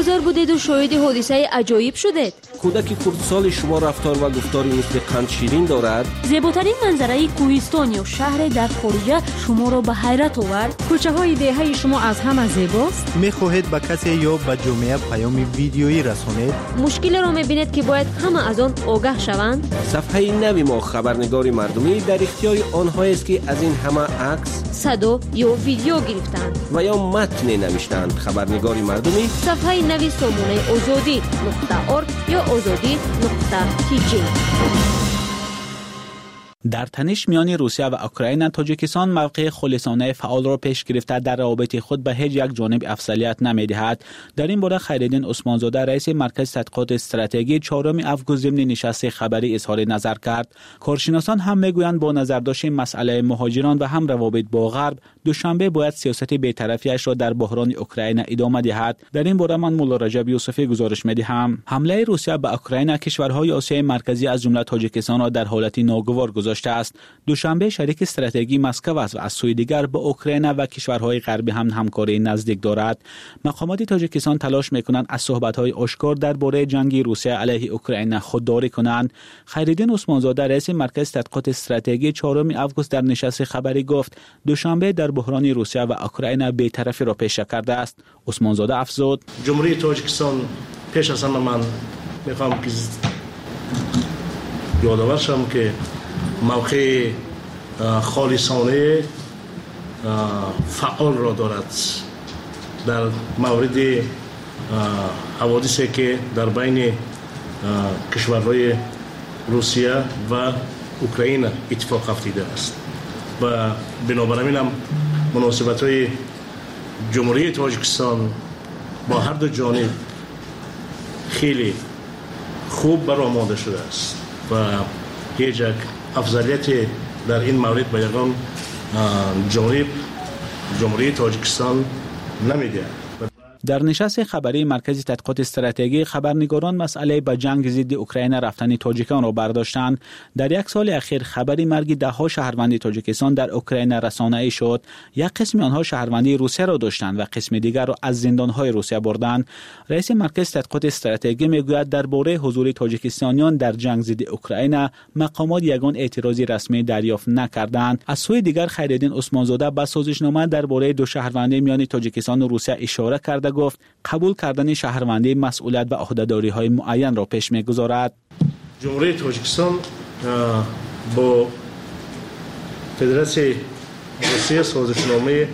گذار بودید و شاهد حادثه عجایب شدید. کودک خردسال شما رفتار و گفتاری مثل قند شیرین دارد. زیباترین منظره کوهستان یا شهر در خارج شما را به حیرت آورد. کوچه های دهه شما از همه زیباست. می‌خواهید به کسی یا به جامعه پیام ویدیویی رسانید؟ مشکل را می‌بینید که باید همه از آن آگاه شوند. صفحه نوی ما خبرنگار مردمی در اختیار آنهایی است که از این همه عکس، صدا یا ویدیو گرفتند و یا متن نوشتند. خبرنگار مردمی صفحه نوی سامانه azadi.org یا azadi.tg. در تنش میان روسیه و اوکراین، تاجیکستان موقع خالصانه فعال را پیش گرفته در روابط خود به هیچ یک جانب افضلیت نمی‌دهد. در این باره خیرالدین عثمانزاده رئیس مرکز تحقیقات استراتژی 4 آگوست ضمن نشست خبری اظهار نظر کرد. کارشناسان هم میگویند با نظرداشت مسئله مهاجران و هم روابط با غرب، دوشنبه باید سیاست بی‌طرفی‌اش را در بحران اوکراین ادامه دهد. در این باره من مولا رجب یوسفی گزارش می‌دهم. حمله روسیه به اوکراین کشورهای آسیای مرکزی از جمله تاجیکستان را در حالت ناگوار گذاشته است. دوشنبه شریک استراتژی مسکو است و از سوی دیگر با اوکراین و کشورهای غربی هم همکاری نزدیک دارد. مقامات تاجیکستان تلاش می‌کنند از صحبت‌های آشکار درباره جنگ روسیه علیه اوکراین خودداری کنند. خیرالدین عثمانزاده رئیس مرکز تحقیقات استراتژی 4 آگوست در نشست خبری گفت دوشنبه در بحران روسیه و اوکراین بی‌طرفی را پیشه کرده است. عثمانزاده افزود: جمهوری تاجیکستان پیش از همه من می‌خوام که یادآور شم که موقع خالصانه فعال را دارد در مورد حوادثی که در بین کشورهای روسیه و اوکراین اتفاق افتاده است و بنابراین هم مناسبت‌های جمهوری تاجیکستان با هر دو جانب خیلی خوب برآمده شده است و هیچ یک افضلیت در این مورد به یگان جانب جمهوری تاجیکستان نمیده. در نشست خبری مرکز تحقیقات استراتژی، خبرنگاران مسئله به جنگ ضد اوکراین رفتن تاجیکان را برداشتند. در یک سال اخیر خبری مرگ ده‌ها شهروند تاجیکستان در اوکراین رسانه‌ای شد. یک قسم آنها شهروندی روسیه را داشتند و قسم دیگر را از زندان‌های روسیه بردند. رئیس مرکز تحقیقات استراتژی میگوید درباره حضور تاجیکستانیان در جنگ ضد اوکراین مقامات یگان اعتراضی رسمی دریافت نکردند. از سوی دیگر خیرالدین عثمانزاده به سازشنامه درباره دو شهروندی میان تاجیکستان و روسیه اشاره کرده گفت قبول کردن شهروندی مسئولیت و عهده‌داری‌های معین را پیش می‌گذارد. جمهوری تاجیکستان با فدراسیون روسیه سازشنامه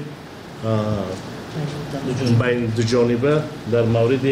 بین دو جانبه در مورد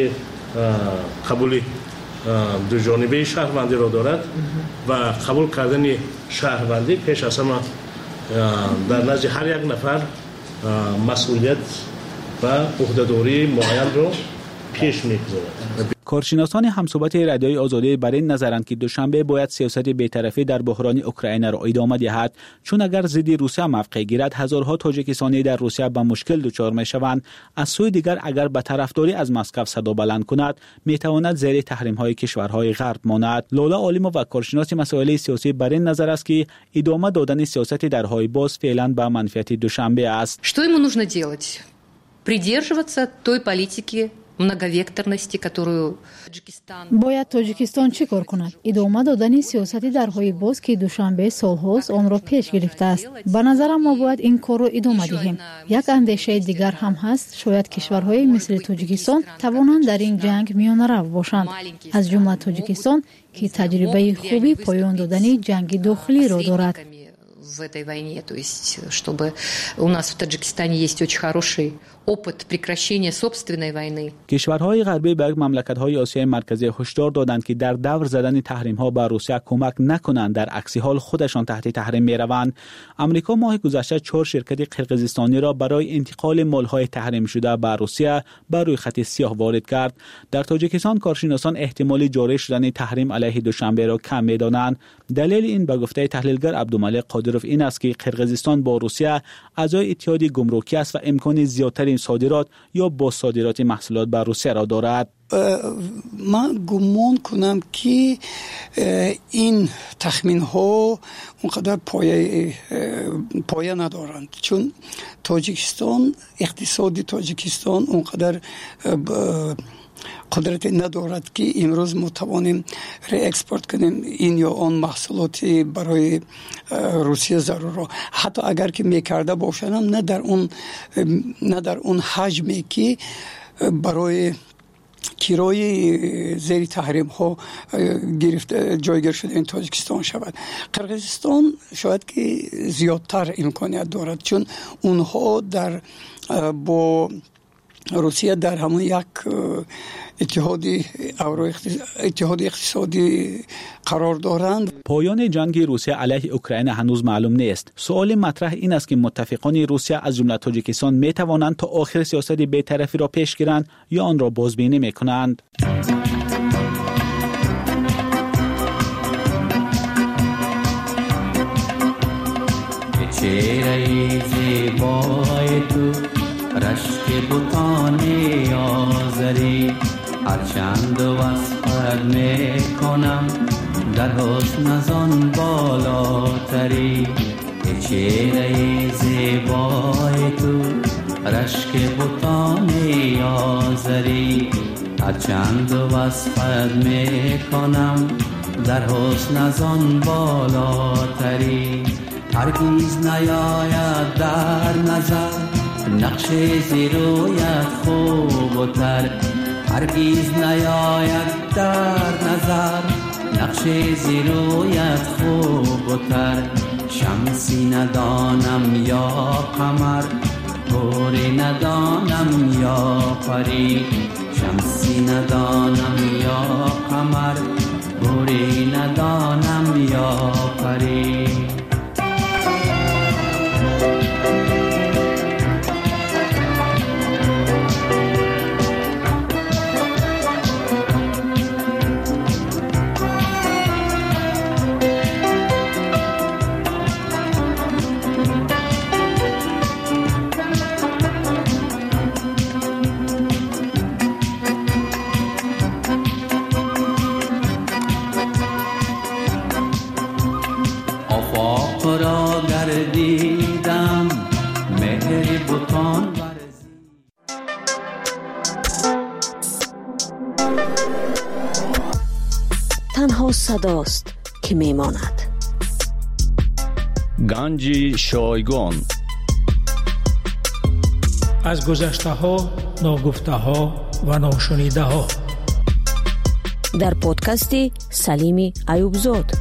قبول دو جانبه شهروندی را دارد و قبول کردن شهروندی پیش از همه در نزد هر یک نفر مسئولیت و عهده‌داری معین را پیش می‌گذارد. کارشناسان همصحبت رادیوی آزادی بر این نظرند که دوشنبه باید سیاست بی‌طرفی در بحران اوکراین را ادامه دهد، چون اگر ضد روسیه موقع گیرد هزارها تاجیکستانی در روسیه به مشکل دچار می‌شوند. از سوی دیگر اگر به طرفداری از مسکو صدا بلند کند می‌تواند زیر تحریم‌های کشورهای غرب ماند. لاله عالمو و کارشناس مسائل سیاسی بر این نظر است که ادامه دادن سیاست درهای باز فعلا به منفعت دوشنبه است. Что ему нужно делать? Придерживаться той политики многовекторности, которую باید تاجیکستان چه کار کند؟ ادامه دادن سیاستی درهای باز که دوشنبه سالهاست آن را پیش گرفته است. به نظرم ما باید این کار را ادامه دهیم. یک اندیشه دیگر هم هست، شاید کشورهای مثل تاجیکستان توانند در این جنگ میانه رو باشند، از جمله تاجیکستان که تجربه خوبی پایان دادن جنگ داخلی را دارد. в этой войне, то есть чтобы у нас в Таджикистане есть очень хороший опыт прекращения собственной войны. کشورهای غربی به مملکت‌های آسیای مرکزی هشدار دادند که در دور زدن تحریم‌ها به روسیه کمک نکنند، در عکس حال خودشان تحت تحریم می‌روند. آمریکا ماه گذشته 4 شرکت قرقیزستانی را برای انتقال مال‌های تحریم شده به روسیه بر روی خط سیاه وارد کرد. در تاجیکستان کارشناسان احتمال جاری شدن تحریم علیه دوشنبه را کم می‌دانند. دلیل این به گفته تحلیلگر عبدالملک قادروف این است که قرقیزستان با روسیه اعضای اتحاد گمرکی است و امکان زیادترین صادرات یا با صادرات محصولات به روسیه را دارد. من گمان کنم که این تخمین ها اونقدر پایه ندارند، چون تاجیکستان، اقتصاد تاجیکستان اونقدر قدرتی ندارد که امروز ما توانیم ری اکسپورت کنیم این یا آن محصولاتی برای روسیه ضرور. حتی اگر که میکرده باشند هم نه در اون حجمی که برای کرایه زیر تحریم ها جایگیر شده این تاجیکستان شود. قرقیزستان شاید که زیادتر امکانیت دارد، چون اونها با روسیه در همون یک اتحاد اقتصادی قرار دارند. پایان جنگ روسیه علیه اوکراین هنوز معلوم نیست. سوال مطرح این است که متفقان روسیه از جمله تاجیکستان می توانند تا آخر سیاست بی‌طرفی را پیش گیرند یا آن را بازبینی می کنند. چهره زیبای تو رشک بوتانی آزری، هرچند وصفت میکنم در حسن از آن بالاتری. چهره زیبای تو رشک بوتانی آزری، هرچند وصفت میکنم در حسن از آن بالاتری. هرگیز نیاید در نظر نقش زیرویت خوب و تر، هرگیز نیاید در نظر نقش زیرویت خوب و تر. شمسی ندانم یا قمر، گوری ندانم یا پری. شمسی ندانم یا قمر، گوری ندانم یا پری. تنها صداست که میماند. گنج شایگان از گذشته ها، ناگفته ها و ناشنیده ها، در پادکست سلیم ایوبزاد.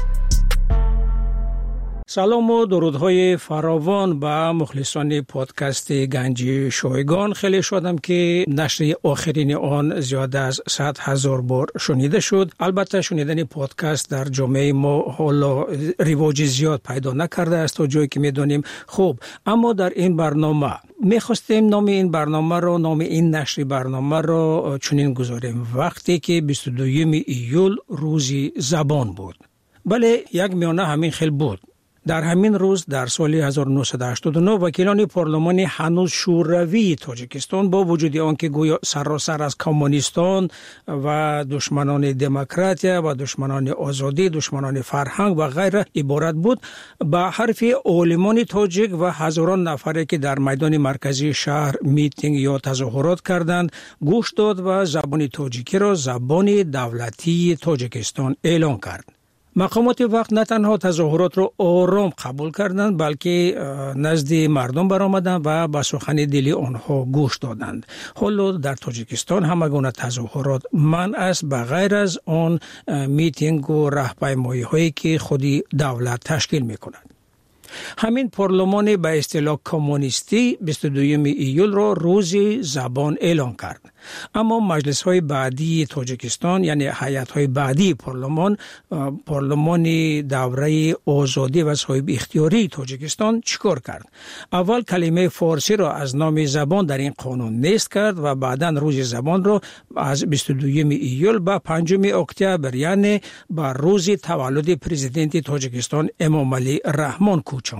سلام و درودهای فراوان به مخلصان پادکست گنج شایگان. خیلی شادم که نشر آخرین آن زیاد از 100,000 بار شنیده شد. البته شنیدن پادکست در جامعه ما حالا رواج زیاد پیدا نکرده است تا جایی که میدونیم. خب اما در این برنامه میخواستیم نام این نشر برنامه را چنین گذاریم: وقتی که 22 ایول روزی زبان بود. بله، یک میانه همین خیلی بود. در همین روز در سال 1989 وکیلان پارلمانی هنوز شوروی تاجیکستان با وجود آنکه گویا سراسر از کمونیستان و دشمنان دموکراتیا و دشمنان آزادی، دشمنان فرهنگ و غیره عبارت بود، به حرف عالمان تاجیک و هزاران نفری که در میدان مرکزی شهر میتینگ یا تظاهرات کردند گوش داد و زبان تاجیکی را زبان دولتی تاجیکستان اعلام کرد. مقامات وقت نه تنها تظاهرات را آرام قبول کردند بلکه نزد مردم برآمدند و به سخن دلی آنها گوش دادند. حالا در تاجیکستان همه گونه تظاهرات منع است به غیر از آن میتینگ و راهپیمایی هایی که خودی دولت تشکیل می‌کند. همین پارلمان به اصطلاح کمونیستی 22 ایول را روز زبان اعلان کرد. اما مجلس های بعدی تاجیکستان، یعنی هیئت های بعدی پارلمان دوره آزادی و صاحب اختیاری تاجیکستان چیکار کرد؟ اول کلمه فارسی را از نام زبان در این قانون نیست کرد و بعداً روز زبان را از 22 ایول به 5 اکتبر، یعنی به روز تولد پرزیدنت تاجیکستان امام علی رحمان کوچاند.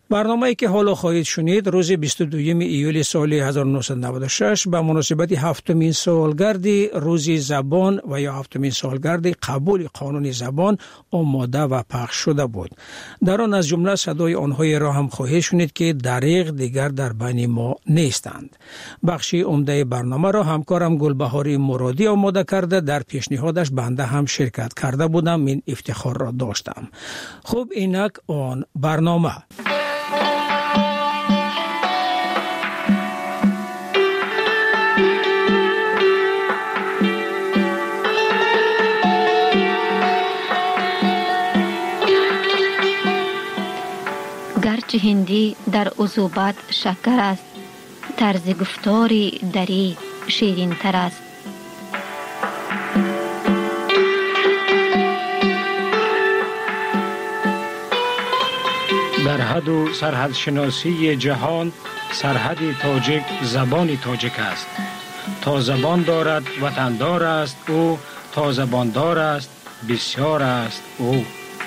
برنامه‌ای که حالا خواهید شنید روز 22 ایول سال 1996 به مناسبت هفتمین سالگرد روز زبان و یا هفتمین سالگرد قبول قانون زبان آماده و پخش شده بود. در آن از جمله صدای آنهایی را هم خواهید شنید که دریغ دیگر در بین ما نیستند. بخشی عمده برنامه را همکارم گلبهاری مرادی آماده کرده، در پیشنهادش بنده هم شرکت کرده بودم، این افتخار را داشتم. خب اینک آن برنامه. گرچه هندی در عذوبت شکر است، طرز گفتاری دری شیرین تر است. در حد و سرحد شناسی جهان سرحد تاجیک زبان تاجیک است. تا زبان دارد وطندار است او، تا زبان دار است بسیار است او.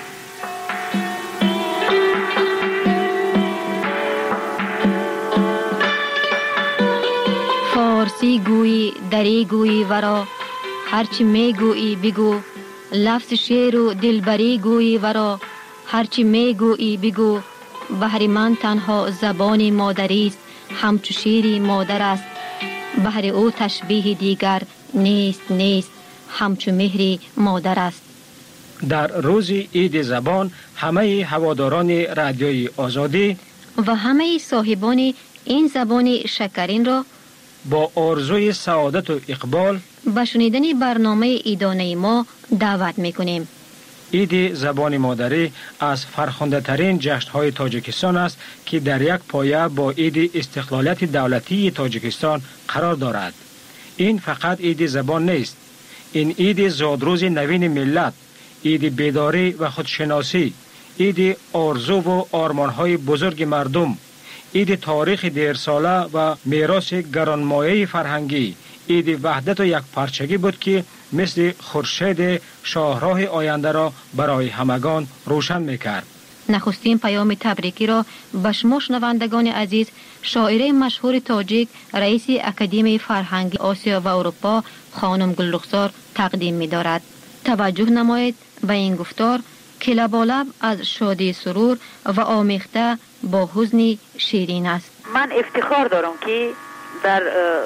فارسی گویی دری گویی ورا، هرچی می گویی بگو. لفظ شعر و دلبری گویی ورا، هرچی می گویی بگو. بهر من تنها زبان مادری است، همچو شیری مادر است. بهر او تشبیه دیگر نیست، همچو مهری مادر است. در روز عید زبان همه هواداران رادیوی آزادی و همه صاحبان این زبان شکرین را با آرزوی سعادت و اقبال به شنیدن برنامه عیدانه ما دعوت میکنیم. عید زبان مادری از فرخنده ترین جشن‌های تاجیکستان است که در یک پایه با عید استقلالیت دولتی تاجیکستان قرار دارد. این فقط عید زبان نیست، این عید زادروز نوین ملت، عید بیداری و خودشناسی، عید آرزو و آرمان‌های بزرگ مردم، عید تاریخ دیرساله و میراث گرانمایه فرهنگی، عید وحدت و یک پرچگی بود که مثل خورشید شاهراه آینده را برای همگان روشن میکرد. نخستین پیام تبریکی را به شما شنوندگان عزیز شاعره مشهور تاجیک، رئیس اکادمی فرهنگی آسیا و اروپا خانم گلرخسار تقدیم می‌دارد. توجه نمایید به این گفتار که لبالب از شادی سرور و آمیخته با حزن شیرین است. من افتخار دارم که در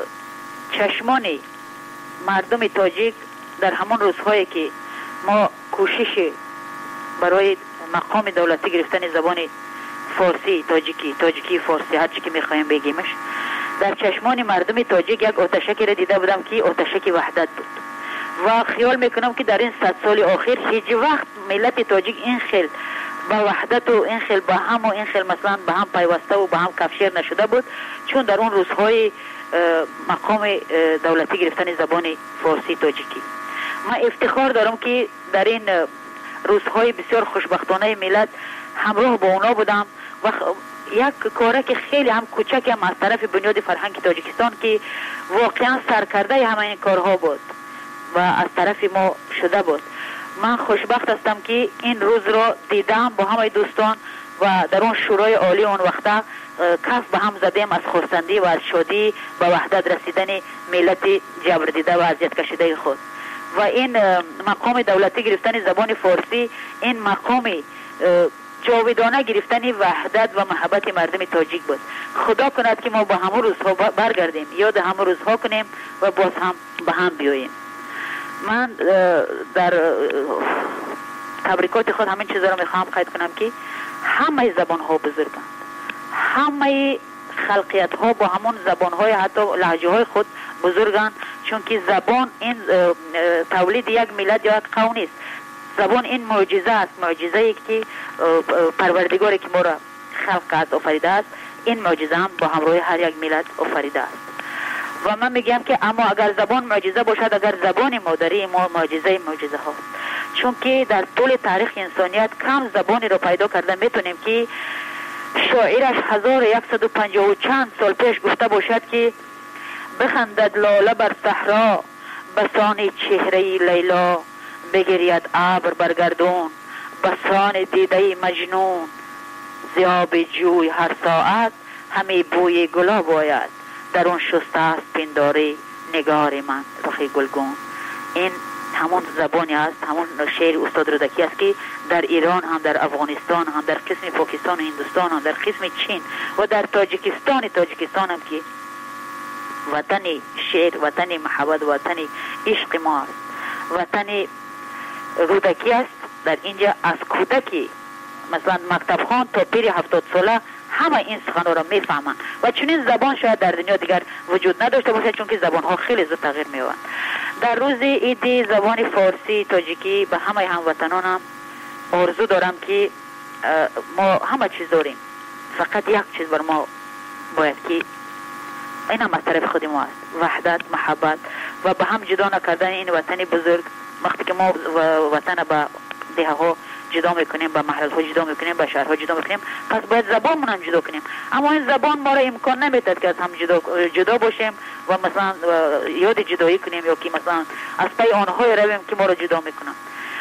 چشمان مردم تاجیک در همان روزهایی که ما کوشش برای مقام دولتی گرفتن زبان فارسی تاجیکی فارسی هرچی که میخوایم بگیمش، در چشمان مردم تاجیک یک آتشکی را دیده بودم که آتشکی وحدت بود و خیال میکنم که در این 100 سال آخر هیچ وقت ملت تاجیک این خیل با وحدت و این خیل با هم و این خیل مثلا به هم پیوسته و به هم کفشیر نشده بود، چون در اون روزهای مقام دولتی گرفتن زبان فارسی تاجیکی. من افتخار دارم که در این روزهای بسیار خوشبختانه ملت همراه با اونا بودم و یک کاره که خیلی هم کوچک هم از طرف بنیاد فرهنگ تاجیکستان که واقعا سرکرده همه این کارها بود و از طرف ما شده بود. من خوشبخت هستم که این روز را دیدم با همه دوستان و در اون شورای عالی اون وقته کف به هم زدیم از خرسندی و از شادی به وحدت رسیدن ملت جبر دیده و اذیت کشیده خود. و این مقام دولتی گرفتن زبان فارسی این مقام جاودانه گرفتن وحدت و محبت مردم تاجیک بود. خدا کند که ما با همون روزها برگردیم، یاد همون روزها کنیم و باز هم به هم بیاییم. من در تبریکات خود همین چیزا رو میخوام قید کنم که همه زبان ها بزرگند، همه خلقیت ها با همون زبان های حتی لهجه های خود بزرگند، چون که زبان این تولید یک ملت یا یک قوم نیست. زبان این معجزه است، معجزه ای که پروردگاری که ما را خلق آفریده است، این معجزه هم با همراه هر یک ملت آفریده است. و من میگم که اما اگر زبان معجزه باشد، اگر زبان مادری ما معجزه ها، چون که در طول تاریخ انسانیت کم زبانی رو پیدا کرده میتونیم که شاعرش 1150 چند سال پیش گفته باشد که بخندد لاله بر صحرا بسان چهره لیلا، بگرید ابر بر گردون بسان دیده مجنون، زیاب جوی هر ساعت همی بوی گلاب آید، در اون شسته است پنداری نگار من رخ گلگون. این همون زبانی است، همون شعر استاد رودکی است که در ایران هم، در افغانستان هم، در قسم پاکستان و هندوستان هم، در قسم چین و در تاجیکستان هم که وطن شعر، وطن محبت، وطن عشق ما است، وطن رودکی است. در اینجا از کودکی مثلا مکتب خان تا پیر 70 ساله همه این سخنها را میفهمند و چنین زبان شاید در دنیا دیگر وجود نداشته باشد، چون که زبان ها خیلی زود تغییر می‌یابند. در روز عید زبان فارسی تاجیکی به همه هموطنانم آرزو دارم که ما همه چیز داریم، فقط یک چیز بر ما باید که این هم از طرف خود ما است، وحدت، محبت و به هم جدا نکردن این وطن بزرگ. وقتی که ما وطن به ده ها جدا میکنیم، به محل ها جدا میکنیم، به شهرها جدا میکنیم، پس باید زبانمون هم جدا کنیم. اما این زبان ما را امکان نمیداد که از هم جدا باشیم و مثلا یاد جدایی کنیم یا که مثلا از پی آنهای رویم که ما را جدا میکنن.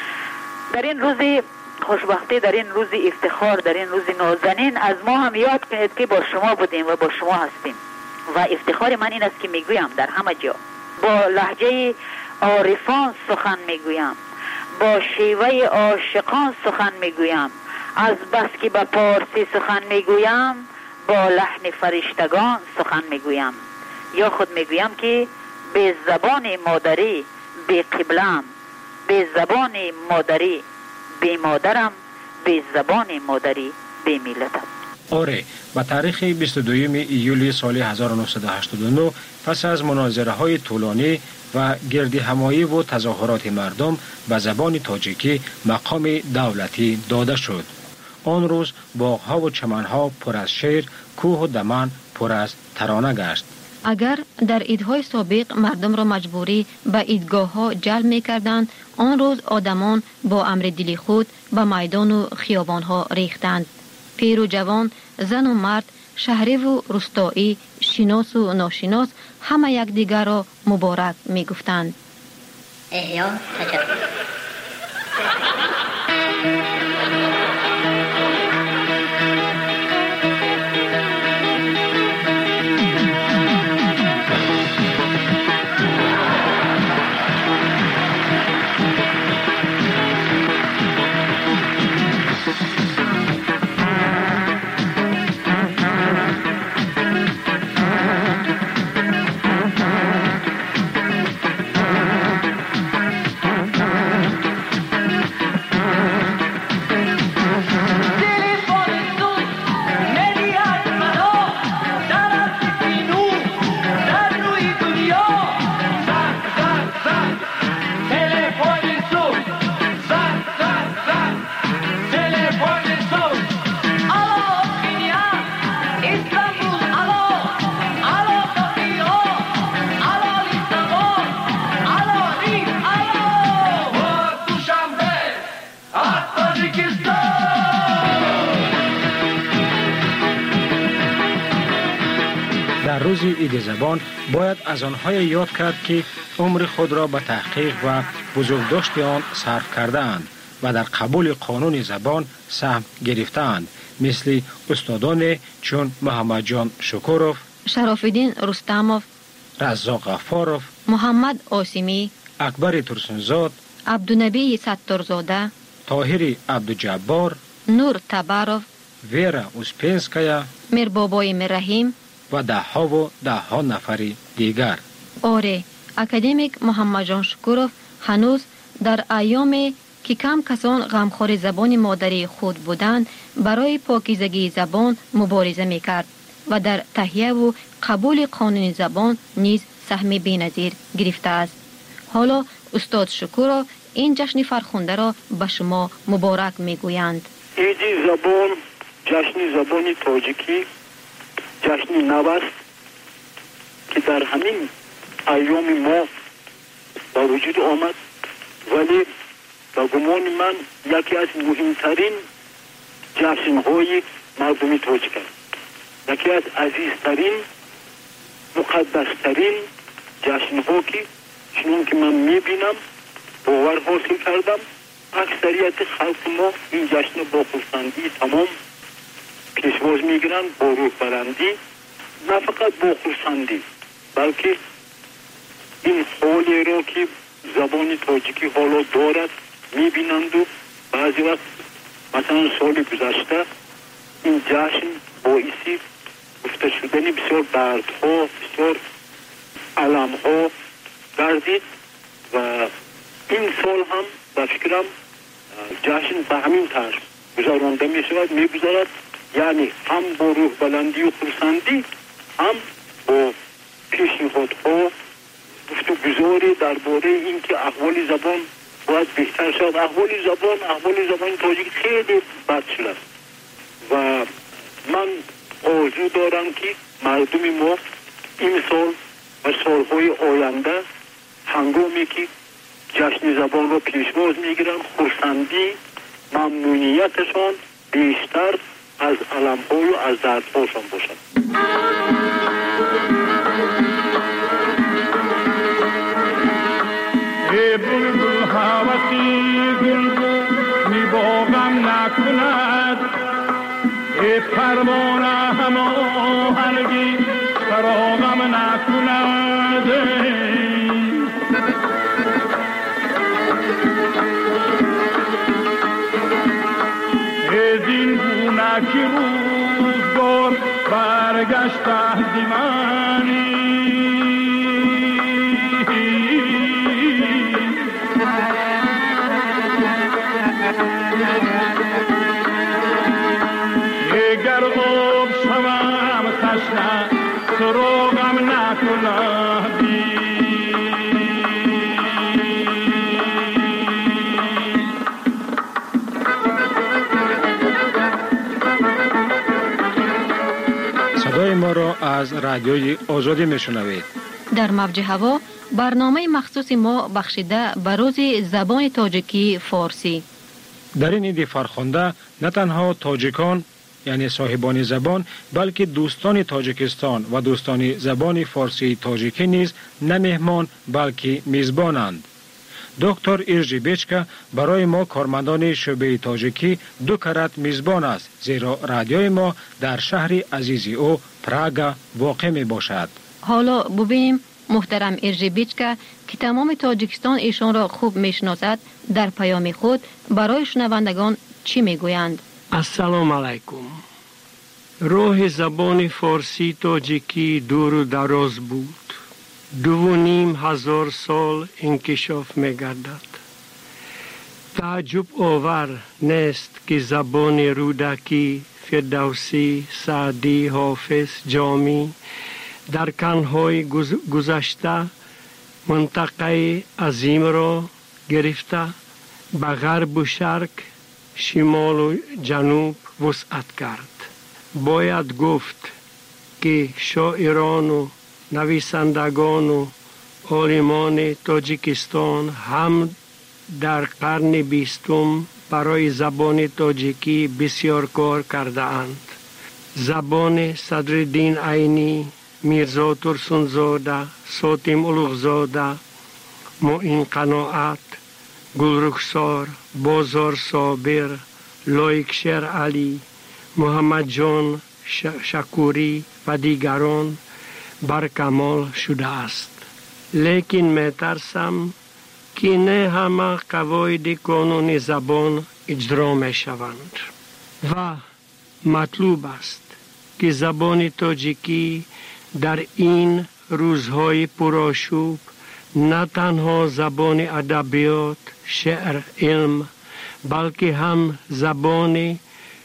در این روز خوشبختی، در این روز افتخار، در این روز نازنین از ما هم یاد کنید که با شما بودیم و با شما هستیم. و افتخار من این است که میگویم در همه جا با لهجه عارفان سخن میگویم، با شیوه عاشقان سخن میگویم، از بس که به پارسی سخن میگویم با لحن فرشتگان سخن میگویم. یا خود میگویم که به زبان مادری به قبلم، به زبان مادری به مادرم، به زبان مادری به ملتم. آره، با تاریخ 22 ایولی سال 1989 پس از مناظره های طولانی و گرد همایی و تظاهرات مردم به زبان تاجیکی مقام دولتی داده شد. آن روز باغ‌ها و چمن‌ها پر از شعر، کوه و دمن پر از ترانه گشت. اگر در عیدهای سابق مردم را مجبوری به عیدگاه‌ها جلب می‌کردند، آن روز آدمان با امر دلی خود به میدان و خیابان‌ها ریختند. پیر و جوان، زن و مرد، شهری و روستایی، شناس و ناشناس همه یکدیگر را مبارک می‌گفتند. احیا تشکر. روز عید زبان باید از آنهای یاد کرد که عمر خود را به تحقیق و بزرگداشت آن صرف کرده‌اند و در قبول قانون زبان سهم گرفته‌اند، مثل استادان چون محمد جان شکوروف، شراف‌الدین رستموف، رزاق غفاروف، محمد آسیمی، اکبر ترسنزاد، عبدالنبی ستارزاده، طاهر عبدالجبار، نور تباروف، ویرا اوسپینسکایا، میربابای مرحیم و ده ها نفری دیگر. آره، اکادمیک محمد جان شکوروف هنوز در ایامی که کم کسان غمخوار زبان مادری خود بودند برای پاکیزگی زبان مبارزه میکرد و در تهیه و قبول قانون زبان نیز سهم بی‌نظیر گرفته است. حالا استاد شکوروف این جشن فرخنده را به شما مبارک میگویند. عید زبان، جشن زبان تاجیکی، جشن نو است که در همین ایام ما با وجود آمد، ولی با گمان من یکی از مهمترین جشن‌های مردمی تاجیک است، یکی از عزیزترین، مقدسترین جشن‌ها که چنان که من می‌بینم باور حاصل کردم اکثریت خلق ما این جشن با خرسندی تمام پیشواز میگیرن با روح بلندی، نه فقط با خرسندی، بلکه این حالی را که زبان تاجیکی حالا دارد میبینند و بعضی وقت مثلا سال گذشته این جشن باعثی گفته شدن بسیار دردها، بسیار علمها گردید و این سال هم به فکرم جشن به همین طرز گذرانده می شود، می گذارد، یعنی هم با روح بلندی و خرسندی، هم با پیشنهادها گفتگوزاری درباره اینکه احوال زبان باید بهتر شد. احوال زبان تاجیک خیلی بد شده و من آرزو دارم که مردم ما این سال و سالهای آینده هنگامی که جشن زبان را پیشواز میگیرن، خرسندی، ممنونیتشان بیشتر از علم‌های و از دردهاشان باشد. ای بلبل هوسی گلگو می باغم نکند، ای پروانه هماهنگی فراغم نکند. ای زین گونه که روزگار برگشته دیمانی، اگر آب شوم تشنه سراغم نکندی. صدای ما را از رادیوی آزادی میشنوید. در موج هوا برنامه مخصوص ما بخشیده به روز زبان تاجیکی فارسی. در این عید فرخنده نه تنها تاجیکان یعنی صاحبان زبان، بلکه دوستان تاجیکستان و دوستان زبان فارسی تاجیکی نیز نه مهمان بلکه میزبانند. دکتر ایرجی بیچکا برای ما کارمندان شعبه تاجیکی 2 کرات میزبان است، زیرا رادیوی ما در شهر عزیز او پراگا واقع می باشد. حالا ببینیم محترم ایرجی بیچکا که تمام تاجیکستان ایشان را خوب میشناسد در پیام خود برای شنوندگان چی میگویند. السلام علیکم. راه زبان فارسی تاجیکی دور و دراز بود. 2,500 سال انکشاف می‌گردد. تعجب آور نیست که زبان رودکی، فردوسی، سعدی، حافظ، جامی در قرن‌های گذشته منطقه عظیم را گرفته به غرب و شرق، شمال و جنوب وسعت کرد. باید گفت که شاعران و نویسندگان و عالمان تاجیکستان هم در قرن 20 برای زبان تاجیکی بسیار کار کرده اند. زبان صدرالدین عینی، میرزا ترسونزاده، ساتم اولوغزاده، معین قناعت، گلرخسار، بازار صابر، لایک شیر علی، محمد جان شکوری و دیگران برکمال شده است. لیکن می ترسم که نه همه قواعد قانون زبان اجرا می شوند و مطلوب است که زبان تاجیکی در این روزهای پرآشوب نه تنها زبان ادبیات، شعر، علم، بلکه هم زبان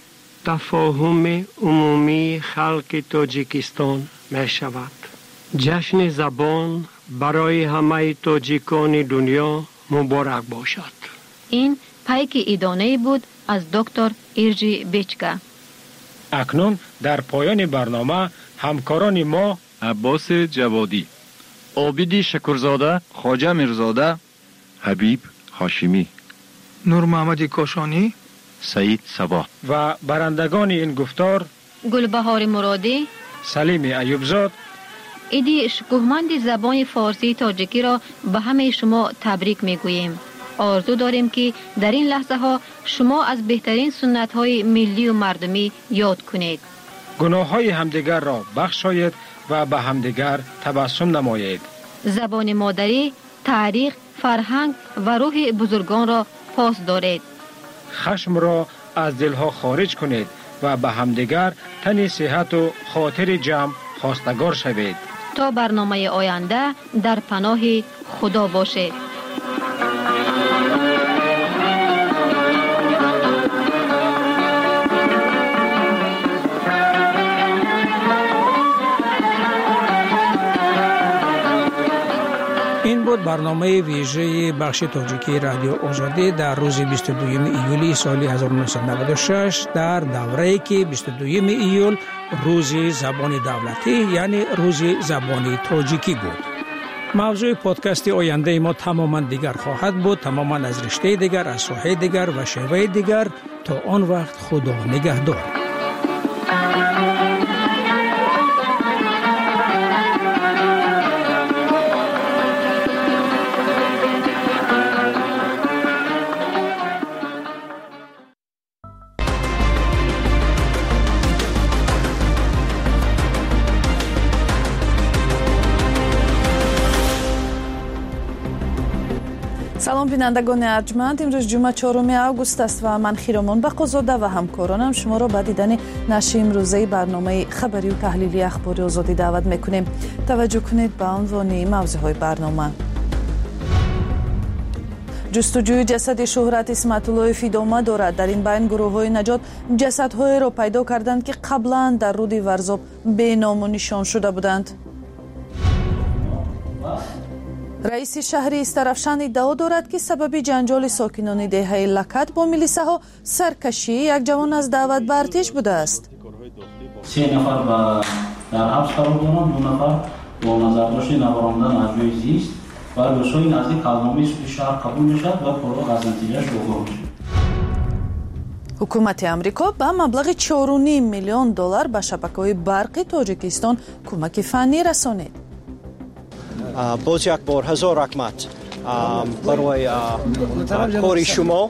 تفاهم عمومی خلق تاجیکستان می شود. جشن زبان برای همه تاجیکان دنیا مبارک باشد. این پیک ایدانه بود از دکتر ایرجی بیچکا. اکنون در پایان برنامه همکاران ما عباس جوادی، عابد شکرزاده، خواجه میرزاده، حبیب هاشمی، نور محمد کاشانی، سعید صبا و برندگان این گفتار گلبهار مرادی، سلیم ایوبزاد، ایدی شکوهمند زبان فارسی تاجیکی را به همه شما تبریک میگوییم. آرزو داریم که در این لحظه ها شما از بهترین سنت های ملی و مردمی یاد کنید. گناه های همدیگر را بخشایید و به همدیگر تبسم نمایید. زبان مادری، تاریخ، فرهنگ و روح بزرگان را پاس دارید. خشم را از دلها خارج کنید و به همدیگر تن صحت و خاطر جمع خواستگار شوید. تا برنامه آینده در پناه خدا باشید. این بود برنامه ویژه بخش تاجیکی رادیو آزادی در روز 22 ایولی سال 1996 در دوره‌ای که 22 ایول روز زبان دولتی یعنی روز زبان تاجیکی بود. موضوع پادکست آینده ما تماما دیگر خواهد بود، تماما از رشته دیگر، از ساحه دیگر و شیوه دیگر. تا آن وقت خدا نگهدار. салом бинандагони арҷманд, имрӯз ҷумъа 4 август аст ва ман Хиромон Бақозода ва ҳамкоронам шуморо ба дидани нашри имрӯзаи барномаи хабарию таҳлилии ахбори озодӣ даъват мекунем. таваҷҷӯҳ кунед ба унвони мавзӯъҳои барнома. ҷустуҷӯи ҷасади Шӯҳрат Исматуллоев идома дорад. дар ин байн гурӯҳҳои наҷот ҷасадҳоеро пайдо карданд ки қаблан дар руди Варзоб беному нишон шуда буданд. раиси шаҳри Истарафшан иддао дорад ки сабаби ҷанҷоли сокинони деҳаи Лакат бо милисаҳо саркашии як ҷавон аз даъват ба артиш будааст. 3 нафар дар ҳабс қарор доранд, 2 нафар бо назардошти наварондан аз ҷои зист ва рӯзҳои наздик қалбномаи суди шаҳр қабул мешавад ва корро аз натиҷааш огоҳ мешавад. ҳукумати амрико ба маблағи $4.5 миллион ба шабакаҳои барқи Тоҷикистон кӯмаки фаннӣ расонид. боз як бор ҳазор раҳмат барои кори шумо.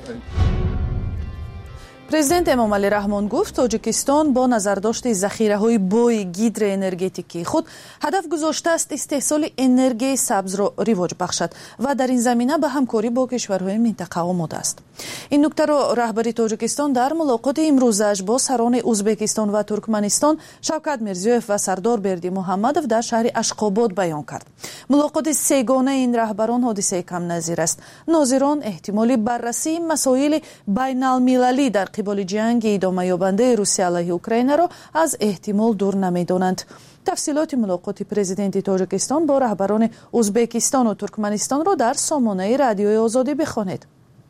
президент Эмомалӣ Раҳмон гуфт Тоҷикистон бо назардошти захираҳои бои гидроэнергетикии худ ҳадаф гузоштааст истеҳсоли энергияи сабзро ривоҷ бахшад ва дар ин замина ба ҳамкорӣ бо кишварҳои минтақа омодааст. ин нуктаро раҳбари Тоҷикистон дар мулоқоти имрӯзааш бо сарони Узбекистон ва Туркманистон Шавкат Мирзиёев ва Сардор Берди Муҳаммадов дар шаҳри Ашқобод баён кард. мулоқоти сегонаи ин раҳбарон ҳодисаи камназир аст. нозирон эҳтимоли баррасии масоили байналмилалӣ дар қиболи ҷанги идомаёбандаи Русия алайҳи Украинаро аз эҳтимол дур намедонанд. тафсилоти мулоқоти президенти Тоҷикистон бо раҳбарони Узбекистону Туркманистонро дар сомонаи радиои Озодӣ бихонед.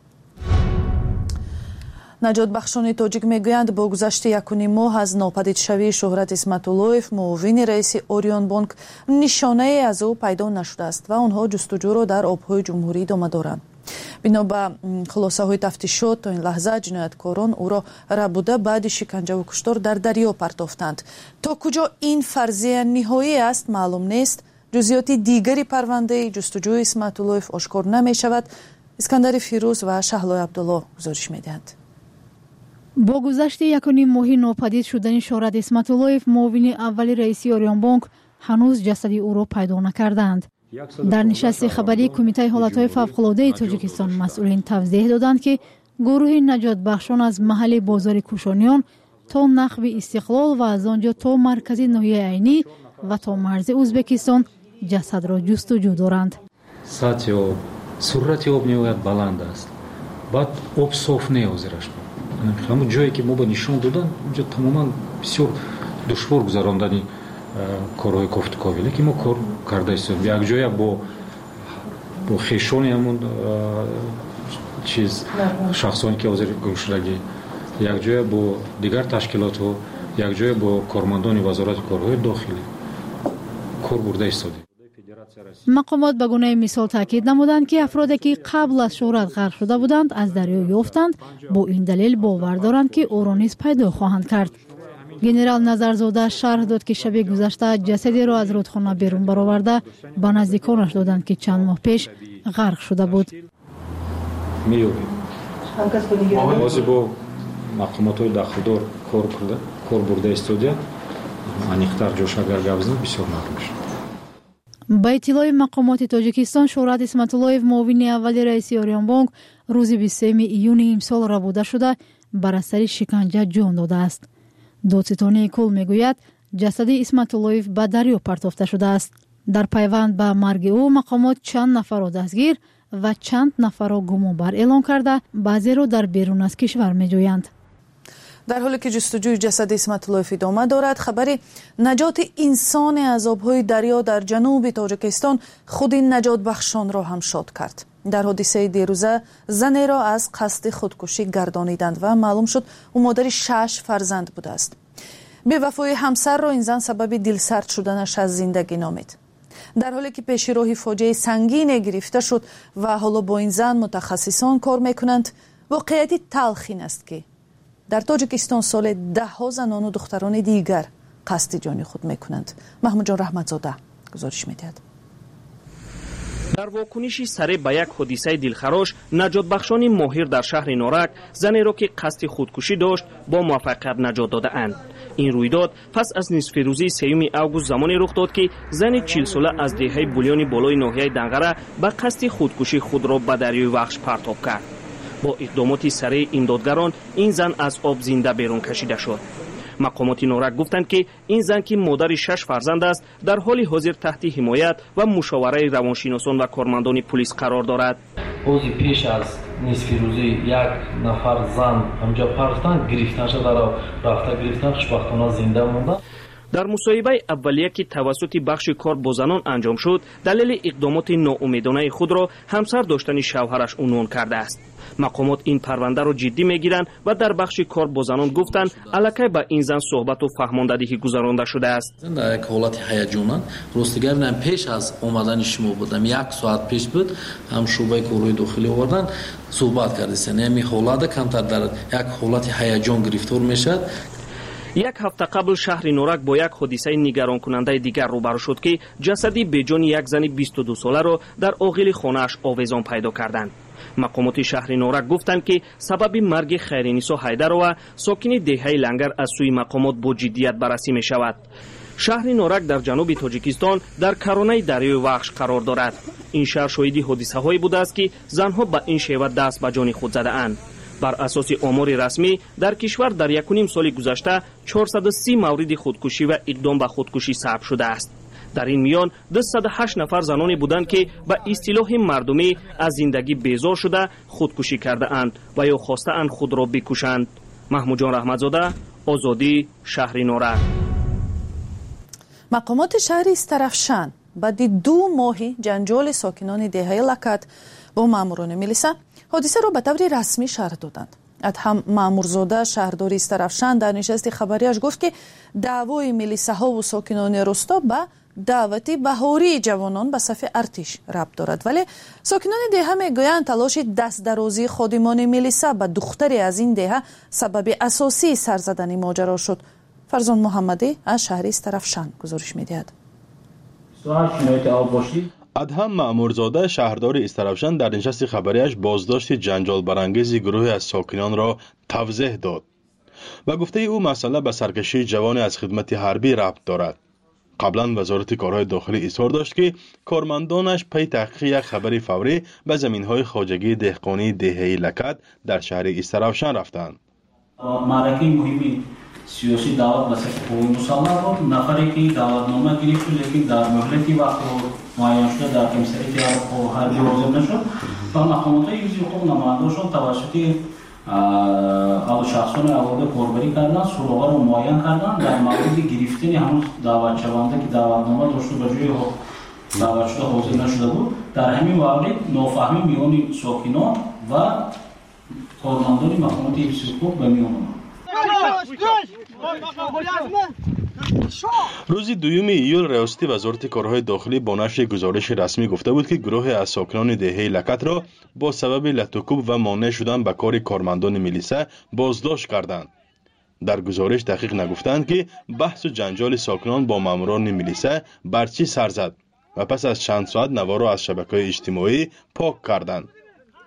наҷотбахшони тоҷик мегӯянд бо гузашти 1 моҳ аз нопадидшавии Шӯҳрат Исматуллоев муовини раиси Орион Бонк нишонае аз ӯ пайдо нашудааст ва онҳо ҷустуҷӯро дар обҳои ҷумҳурӣ идома доранд. бино ба хулосаҳои тафтишот то ин лаҳза ҷинояткорон ӯро рабуда баъди шиканҷаву куштор дар дарьё партофтанд. то куҷо ин фарзия ниҳоӣ аст маълум нест. ҷузъиёти дигари парвандаи ҷустуҷӯи Исматуллоев ошкор намешавад. искандари Фирӯз ва Шаҳлои Абдулло гузориш медиҳанд. бо гузашти 1 моҳи нопадид шудани Шӯҳрат Исматуллоев муовини аввали раиси Орион Бонк ҳанӯз ҷасади ӯро пайдо накарданд. дар нишасти хабарии кумитаи ҳолатҳои фавқулоддаи Тоҷикистон масъулин тавзеҳ доданд ки гурӯҳи наҷотбахшон аз маҳалли бозори Кушониён то нахви Истиқлол ва аз он ҷо то маркази ноҳияи Айнӣ ва то марзи Узбекистон ҷасадро ҷустуҷӯ доранд. сатҳи об, суррати об ниҳоят баланд аст. баъд об соф неозираш. ҳамун ҷое ки мо ба нишон додан онҷо тамоман бисёр душвор гузарондани корҳои кофтуковӣ, лекин мо кор карда истодем. якҷоя бо хешони ҳамун чиз шахсоне ки ҳозир гумшудагӣ, якҷоя бо дигар ташкилотҳо, якҷоя бо кормандони вазорати корҳои дохилӣ кор бурда истодем. мақомот ба гунаи мисол таъкид намуданд ки афроде ки қабл аз Шӯҳрат ғарқ шуда буданд аз дарё ёфтанд. бо ин далел бовар доранд ки ӯро низ пайдо хоҳанд кард. генерал Назарзода шарҳ дод ки шаби гузашта ҷасадеро аз рудхона берун бароварда ба наздиконаш доданд ки чанд моҳ пеш ғарқ шуда буд. می‌یابیم. واسه با مقامات داخلدار کار برده استودیا انیختر جوش اگر گابزن بسیار معلوم میشه. با اطلاع مقامات تاجیکستان شهرت اسمتاللویف معاون اولی رئیس آریان بانک روز 23 ایون امسال ربوده شده بر اثر شکنجه جان داده است. دادستانی کل میگوید جسد اسمتاللویف به دریا پرتافته شده است. در پیوند به مرگ او مقامات چند نفر را دستگیر و چند نفر را گمانبر اعلام کرده، بعضی را در بیرون از کشور میجویند. در حالی که جستجوی جسد اسمتاللویف ادامه دارد، خبر نجات انسان از آبهای دریا در جنوب تاجیکستان خود این نجات بخشان را هم شاد کرد. در حادثه دیروزه زنی را از قصد خودکشی گردانیدند و معلوم شد او مادر 6 فرزند بوده است. بی‌وفایی همسر را این زن سبب دلسرد شدنش از زندگی نامید. در حالی که پیش راه فاجعه سنگین گرفته شد و حالا با این زن متخصصان کار میکنند، واقعیت تلخ این است که در تاجیکستان سال 10 زنان و دختران دیگر قصد جان خود میکنند. محمود جان رحمتزاده گزارش میدهد. در واکنشی سریع به یک حادثه دلخراش، نجات بخشان ماهر در شهر نورک زنی را که قصد خودکشی داشت با موفقیت نجات داده اند. این رویداد پس از نصف روزی 3 اوگوست زمانی رخ داد که زن 40 ساله از دهه بولیانی بالای ناحیه دنگره به قصد خودکشی خود را به دریای وحش پرتاب کرد. با اقدامات سریع امدادگران این زن از آب زنده بیرون کشیده شد. مقامات نورک گفتند که این زن که مادر 6 فرزند است در حال حاضر تحت حمایت و مشاوره روانشناسان و کارمندان پلیس قرار دارد. روزی پیش از نصف روزی یک نفر زن همجا پرتن گرفتن شد، رفته گرفتن، خوشبختانه زنده مونده. در مصاحبه اولیه که توسط بخش کار با زنان انجام شد، دلیل اقدامات ناامیدانه خود را همسر داشتن شوهرش عنوان کرده است. مقامات این پرونده را جدی میگیرند و در بخش کار با زنان گفتند الکی به این زن صحبت و فهماندهی گذرانده شده است. در یک حالت هیجان راستگر من پیش از آمدن شما بودم، 1 ساعت پیش بود، هم شعبه کارهای داخلی آوردن صحبت کردن. یعنی حالت کمتر در یک حالت هیجان گرفتار میشد. 1 هفته قبل شهر نورک با یک حادثه نگران کننده دیگر روبرو شد که جسدی بجان یک زن 22 ساله را در آغل خانه‌اش آویزان پیدا کردند. مقامات شهر نورک گفتند که سبب مرگ خیرنیسا حیدر و ساکن دهه لنگر از سوی مقامات با جدیت بررسی می شود. شهر نورک در جنوب تاجیکستان در کرانه دریای وحش قرار دارد. این شهر شاهد حادثه هایی بوده است که زنها به این شیوه دست به جان خود زده اند. بر اساس آمار رسمی در کشور در 1.5 سال گذشته 430 مورد خودکشی و اقدام به خودکشی ثبت شده است. در این میان 208 نفر زنانی بودند که به اصطلاح مردمی از زندگی بیزار شده خودکشی کرده اند و یا خواسته اند خود را بکشند. محمود جان رحمتزاده، آزادی، شهر نورک. مقامات شهر استرافشان بعد 2 ماه جنجال ساکنان دهه لکت با ماموران میلیسا حادثه را به طور رسمی شرح دادند. ادهم مامورزاده شهردار استرافشان در نشست خبریش گفت که دعوای میلیساها و ساکنان راستا به دعوت بهاری جوانان به صف ارتش ربط دارد، ولی ساکنان دهه میگویند تلاش دست درازی خادمان میلیسا به دختری از این دهه سبب اساسی سر زدن ماجرا شد. فرزان محمدی از شهر استرافشان گزارش میدهد. ادهم مأمورزاده شهردار استرافشان در نشست خبریش بازداشت جنجال برانگیز گروهی از ساکنان را توضیح داد و گفته او مسئله به سرکشی جوان از خدمت حربی ربط دارد. قبلا وزارت کارهای داخلی اصرار داشت که کارمندانش پی تحقیق یک خبر فوری به زمینهای خواجگی دهقانی دهه لکت در شهر استرافشان رفتند. معرکه مهمی سیاسی دعوت به صف قومی مسلح بود. نفری که دعوتنامه گرفت لیکن در مهلتی وقت معین شده در کمیسریت حربی حاضر نشد و مقامات حزب حقوق نماینده‌شان توسط شخصان آورده کاربری کردن، سراغ را معین کردن در مورد گرفتن همون دعوت شونده که دعوتنامه داشته به جای دعوت شده حاضر نشده بود. در همین مورد نافهمی میان ساکنان و کارمندان مقامات حزب حقوق به میان آمد. روز 2 ایول ریاستی وزارت کارهای داخلی با نشر گزارش رسمی گفته بود که گروه از ساکنان دهه لکت را با سبب لطوکوب و مانع شدن به کار کارمندان میلیسا بازداشت کردند. در گزارش دقیق نگفتند که بحث و جنجال ساکنان با ماموران میلیسا بر چی سر زد و پس از چند ساعت نوا را از شبکه‌های اجتماعی پاک کردند.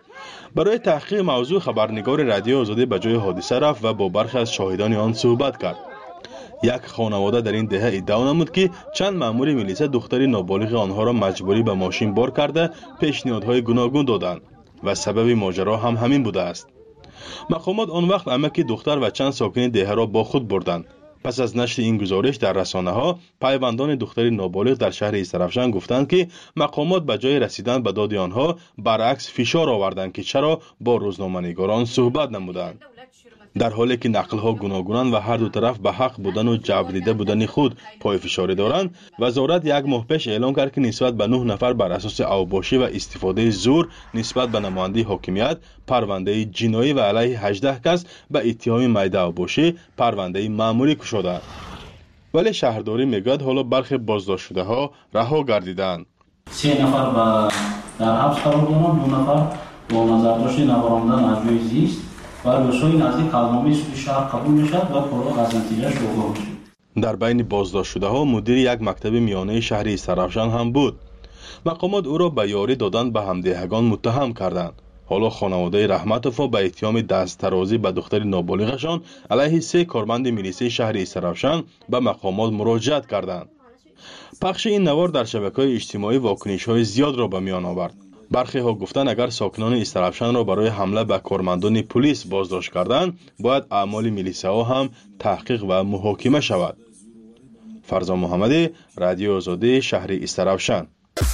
برای تحقیق موضوع خبرنگار رادیو آزادی به جای حادثه رفت و با برخی از شاهدان آن صحبت کرد. یک خانواده در این دهه ادعا نمود که چند مأمور میلیسا دختری نابالغ آنها را مجبوری به ماشین بار کرده پیشنهادهای گوناگون دادند و سبب ماجرا هم همین بوده است. مقامات آن وقت عمک دختر و چند ساکن دهه را با خود بردند. پس از نشر این گزارش در رسانه‌ها، پیوندان دختری نابالغ در شهر استرابشان گفتند که مقامات به جای رسیدن به داد آنها برعکس فشار آوردند که چرا با روزنامه‌نگاران صحبت نمودند. در حالی که نقل‌ها گوناگونند و هر دو طرف به حق بودن و جبر دیده بودن خود پای فشاری دارند، وزارت یک ماه پیش اعلام کرد که نسبت به 9 نفر بر اساس اوباشی و استفاده زور نسبت به نماینده حاکمیت پرونده جنایی و علیه 18 کس به اتهام میده اوباشی پرونده مأموری گشوده. ولی شهرداری میگوید حالا برخی بازداشت شده ها رها گردیدند. 3 نفر در حبس قرار دارند، 2 نفر با نظرداشت نوارندن از جای زیست و بسیاری نزدیک قضنامه سود شهر قبول میشد و پرو غزنتیجش اوگاه میشد. در بین بازداشت شده ها مدیر یک مکتب میانه شهر استرابشان هم بود. مقامات او را به یاری دادن به همدهگان متهم کردند. حالا خانواده رحمتوفا به اتهام دست‌درازی به دختر نابالغشان علیه 3 کارمند میلیسه شهر استرابشان به مقامات مراجعت کردند. پخش این نوار در شبکه‌های اجتماعی واکنش‌های زیاد را به میان آورد. برخی ها گفتند اگر ساکنان استرابشان را برای حمله به کارمندان پلیس بازداشت کردند، باید اعمال میلیسا هم تحقیق و محاکمه شود. فرزان محمدی، رادیو آزادی، شهر استرابشان.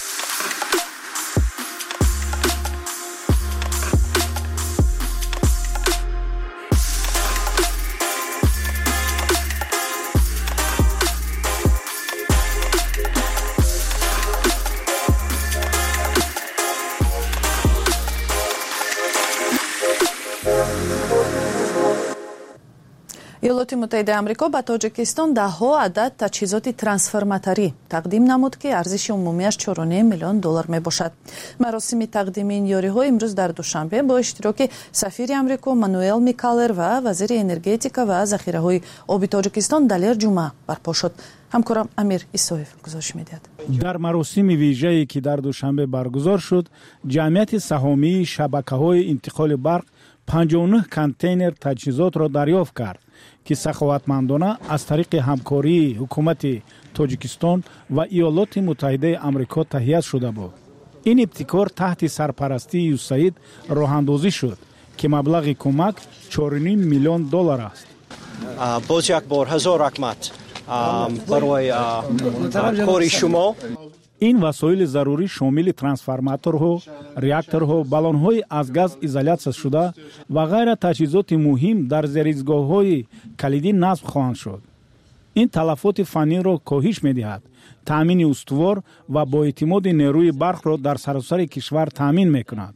ایالات متحده آمریکا به تاجیکستان ده‌ها عدد تجهیزات ترانسفورماتوری تقدیم نمود که ارزش عمومیش 4.5 میلیون دلار می باشد. مراسم تقدیم این یاری‌ها امروز در دوشنبه با اشتراک سفیر آمریکا مانوئل میکالر و وزیر انرژتیکا و ذخیره‌های آبی تاجیکستان دلیر جمعه برپا شد. همکارم امیر ایسویف گزارش می‌دهد. در مراسم ویژه‌ای که در دوشنبه برگزار شد، جمعیت سهامی شبکه‌های انتقال برق 59 کانتینر تجهیزات را دریافت کرد که سخاوتمندانه از طریق همکاری حکومت تاجیکستان و ایالات متحده آمریکا تهیه شده بود. این ابتکار تحت سرپرستی یوساید راه‌اندازی شد که مبلغ کمک 4.5 میلیون دلار است. باز یک بار هزار رحمت برای کاری شما. این وسایل ضروری شامل ترانسفورماتورها، реакторها، балонҳои аз газ изоляция шуда ва ғайра таҷҳизоти муҳим дар зеристгоҳҳои калидӣ насб хоҳанд шуд. ин талафоти фанниро коҳиш медиҳад, таъмини устувор ва боэътимоди нерӯи барқро дар саросари кишвар таъмин мекунад.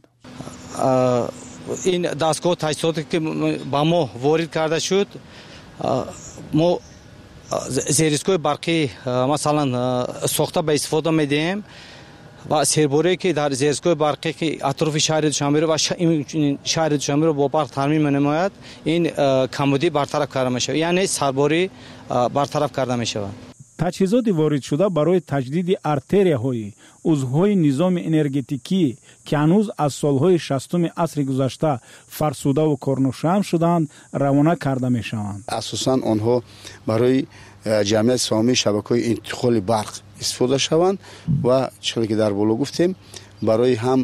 ин дастгоҳ таҷҳизоте ки ба мо ворид карда шуд, мо зеристгоҳи барқӣ масалан сохта ба истифода медиҳем ва серборие ки дар зеристгоҳи барқӣ ки атрофи шаҳри душанберо ва шаҳри душанберо бо барқ таъмин менамояд, ин камбудӣ бартараф карда мешавад, яъне сарборӣ бартараф карда мешавад. таҷҳизоти воридшуда барои таҷдиди артерияҳои узвҳои низоми энергетикӣ ки ҳанӯз аз солҳои 60-уми асри гузашта фарсудаву корношаам шуданд, равона карда мешаванд. асосан онҳо барои ҷамъияти сомии шабакаҳои интиқоли барқ истифода шаванд ва чизе ки дар боло гуфтем, барои ҳам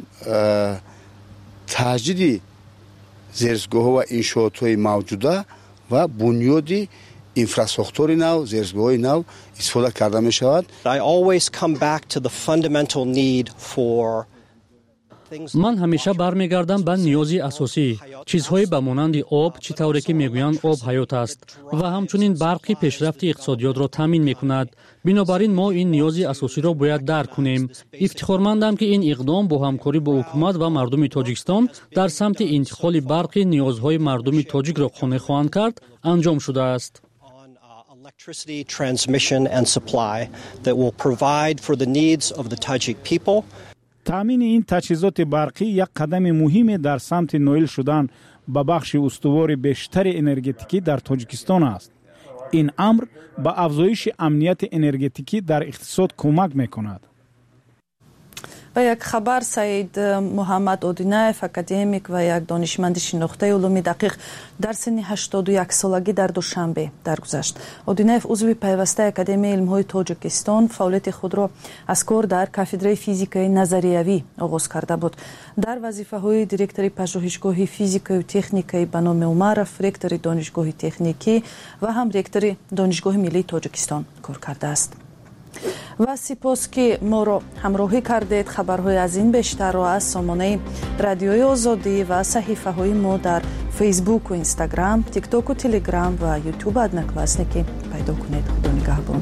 таҷдиди зеристгоҳҳо ва иншоотҳои мавҷуда ва бунёди инфрасохтори нав, зеристгоҳҳои нав истифода карда мешавад. I always come back to the fundamental need for ман ҳамеша бармегардам ба ниёзи асосӣ, чизҳое ба монанди об, чӣ тавре ки мегӯянд об ҳаёт аст ва ҳамчунин барқи пешрафти иқтисодиётро таъмин мекунад. бинобар ин мо ин ниёзи асосиро бояд дарк кунем. ифтихормандам ки ин иқдом бо ҳамкорӣ бо ҳукумат ва мардуми Тоҷикистон дар самти интиқоли барқи ниёзҳои мардуми тоҷикро қонеъ хоҳанд кард, анҷом шудааст. electricity transmission and supply that will provide for the needs of the Tajik people. таъмини ин таҷҳизоти барқӣ як қадами муҳиме дар самти ноил шудан ба бахши устувори бештари энергетикӣ дар Тоҷикистон аст. ин амр ба афзоиши амнияти энергетикӣ дар иқтисод кӯмак мекунад. و یک خبر سید محمد اودینایف اکادمیک و یک دانشمند شناخته علوم دقیق در سن 81 سالگی در دوشنبه درگذشت. اودینایف عضو پیوسته اکادمی علم‌های تاجیکستان فعالیت خود را از کار در کافدره فیزیکای نظریوی آغاز کرده بود. در وظیفه‌های دیرکتوری پژوهشگاه فیزیک و تکنیکی به نام عمرف، رکتور دانشگاه تکنیکی و هم رکتور دانشگاه ملی تاجیکستان کار کرده است. و سپاس که ما را همراهی کردید. خبرهای از این بیشتر را از سامانه رادیوی آزادی و صحیفه های ما در فیسبوک و اینستاگرام، تیک تاک و تلگرام و یوتیوب ادنکلاسنیکی پیدا کنید. خدا نگهبان.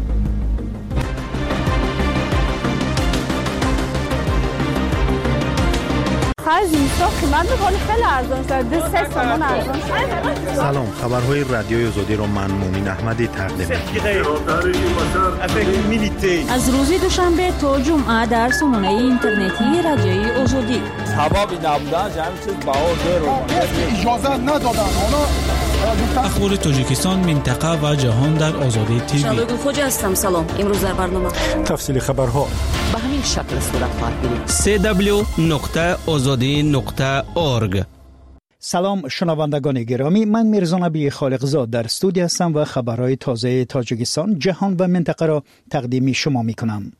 سلام، خبرهای رادیوی آزادی را من مومن احمدی تقدیم می‌کنم. از روز دوشنبه تا جمعه در سامانه اینترنتی رادیوی آزادی. سبب نبودن جمعی چیز باور رو اجازه ندادن. اخبار تاجیکستان، منطقه و جهان در آزادی تیوی. شالوی خوجا هستم. سلام. امروز در برنامه تفصیل خبرها به همین شکل صورت خواهد گرفت. www.azadi.org. سلام شنوندگان گرامی، من میرزا نبی خالقزاد در استودیو هستم و خبرهای تازه تاجیکستان، جهان و منطقه را تقدیم شما میکنم.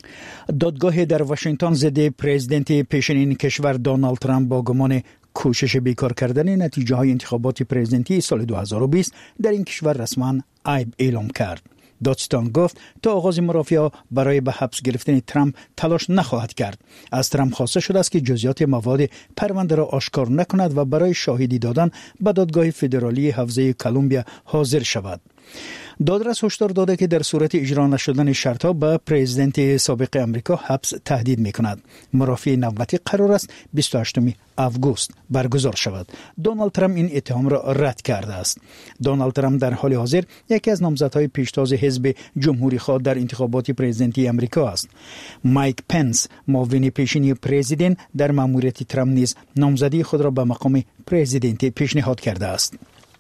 دادگاه در واشنگتن ضد پرزیدنت پیشین کشور دونالد ترامپ با گمان کوشش بیکار کردن نتیجه های انتخابات پرزیدنتی سال 2020 در این کشور رسما عیب اعلام کرد. دادستان گفت تا آغاز مرافعه برای به حبس گرفتن ترامپ تلاش نخواهد کرد. از ترامپ خواسته شده است که جزئیات مواد پرونده را آشکار نکند و برای شاهدی دادن به دادگاه فدرالی حوزه کلمبیا حاضر شود. دادرس هشدار داده که در صورت اجرا نشدن شرطها به پرزیدنت سابق امریکا حبس تهدید می‌کند. مرافعه نوبتی قرار است 28 آگوست برگزار شود. دونالد ترامپ این اتهام را رد کرده است. دونالد ترامپ در حال حاضر یکی از نامزدهای پیشتاز حزب جمهوری خواه در انتخابات پرزیدنتی امریکا است. مایک پنس، معاون پیشین پرزیدنت، در مأموریت ترامپ نیز نامزدی خود را به مقام پرزیدنت پیشنهاد کرده است.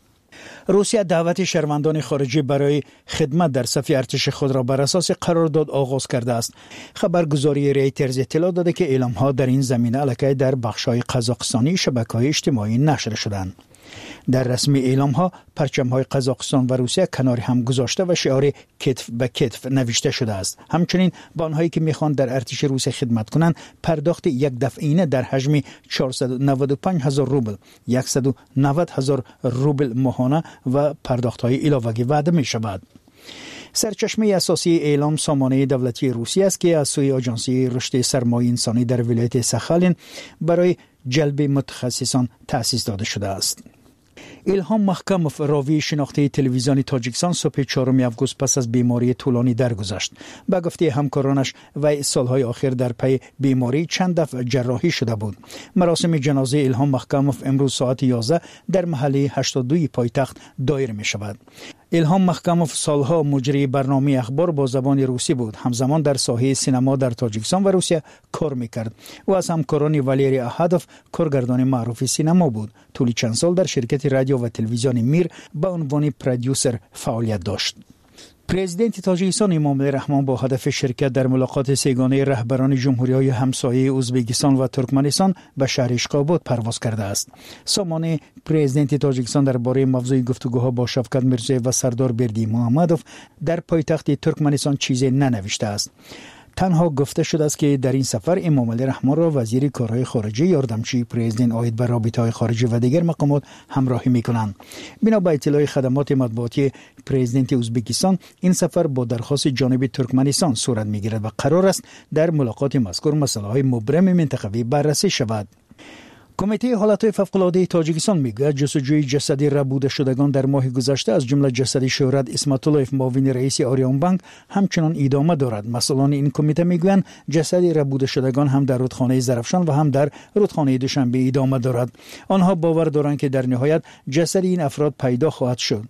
روسیه دعوت شهروندان خارجی برای خدمت در صف ارتش خود را بر اساس قرارداد آغاز کرده است. خبرگزاری ریترز اطلاع داده که اعلام‌ها در این زمینه الکی در بخش‌های قزاقستانی شبکه‌های اجتماعی نشر شدند. در رسمی اعلام‌ها پرچم‌های قزاقستان و روسیه کنار هم گذاشته و شعار کتف به کتف نوشته شده است. همچنین به آنهایی که می‌خواهند در ارتش روسیه خدمت کنند پرداخت یک دفعینه در حجم 495,000 روبل، 190,000 روبل ماهانه و پرداخت‌های علاوه‌ای وعده می‌شود. سرچشمه اساسی اعلام سامانه دولتی روسیه است که از سوی آژانسی رشد سرمایه انسانی در ولایت ساخالین برای جلب متخصصان تأسیس داده شده است. الهام محکموف، راوی شناخته تلویزیون تاجیکستان، صبح 4 آگوست پس از بیماری طولانی درگذشت. به گفته همکارانش و سالهای آخر در پی بیماری چند دفعه جراحی شده بود. مراسم جنازه الهام محکموف امروز ساعت 11 در محله 82 پایتخت دایر می شود. الهام محکموف سالها مجری برنامه اخبار با زبان روسی بود. همزمان در ساحه سینما در تاجیکستان و روسیه کار میکرد. او از همکاران والری احدوف کارگردان معروف سینما بود. طولی چند سال در شرکت رادیو و تلویزیون میر به عنوان پرودیوسر فعالیت داشت. پرزیدنت تاجیکستان امامعلی رحمان با هدف شرکت در ملاقات سه‌گانه رهبران جمهوری‌های همسایه ازبکستان و ترکمنستان به شهر اشخاباد پرواز کرده است. سامانه پرزیدنت تاجیکستان درباره موضوع گفتگوها با شفقت میرزایف و سردار بردی محمدوف در پایتخت ترکمنستان چیزی ننوشته است. تنها گفته شده است که در این سفر امامعلی رحمان را وزیر کارهای خارجه، یاردمچی پرزیدنت عاید به رابطه‌های خارجه و دیگر مقامات همراهی می‌کنند. بنا به اطلاع خدمات مطبوعاتی پرزیدنت ازبکستان، این سفر با درخواست جانب ترکمنستان صورت می‌گیرد و قرار است در ملاقات مذکور مسائل مبرم منطقوی بررسی شود. کمیته حالتهای فوق‌العاده تاجیکستان میگوید جستجوی جسد ربوده شدگان در ماه گذشته از جمله جسد شهرت اسمت الله معاون رئیس آریان بانک همچنان ادامه دارد. مسئولان این کمیته میگویند جسد ربوده شدگان هم در رودخانه زرافشان و هم در رودخانه دوشنبه ادامه دارد. آنها باور دارند که در نهایت جسد این افراد پیدا خواهد شد.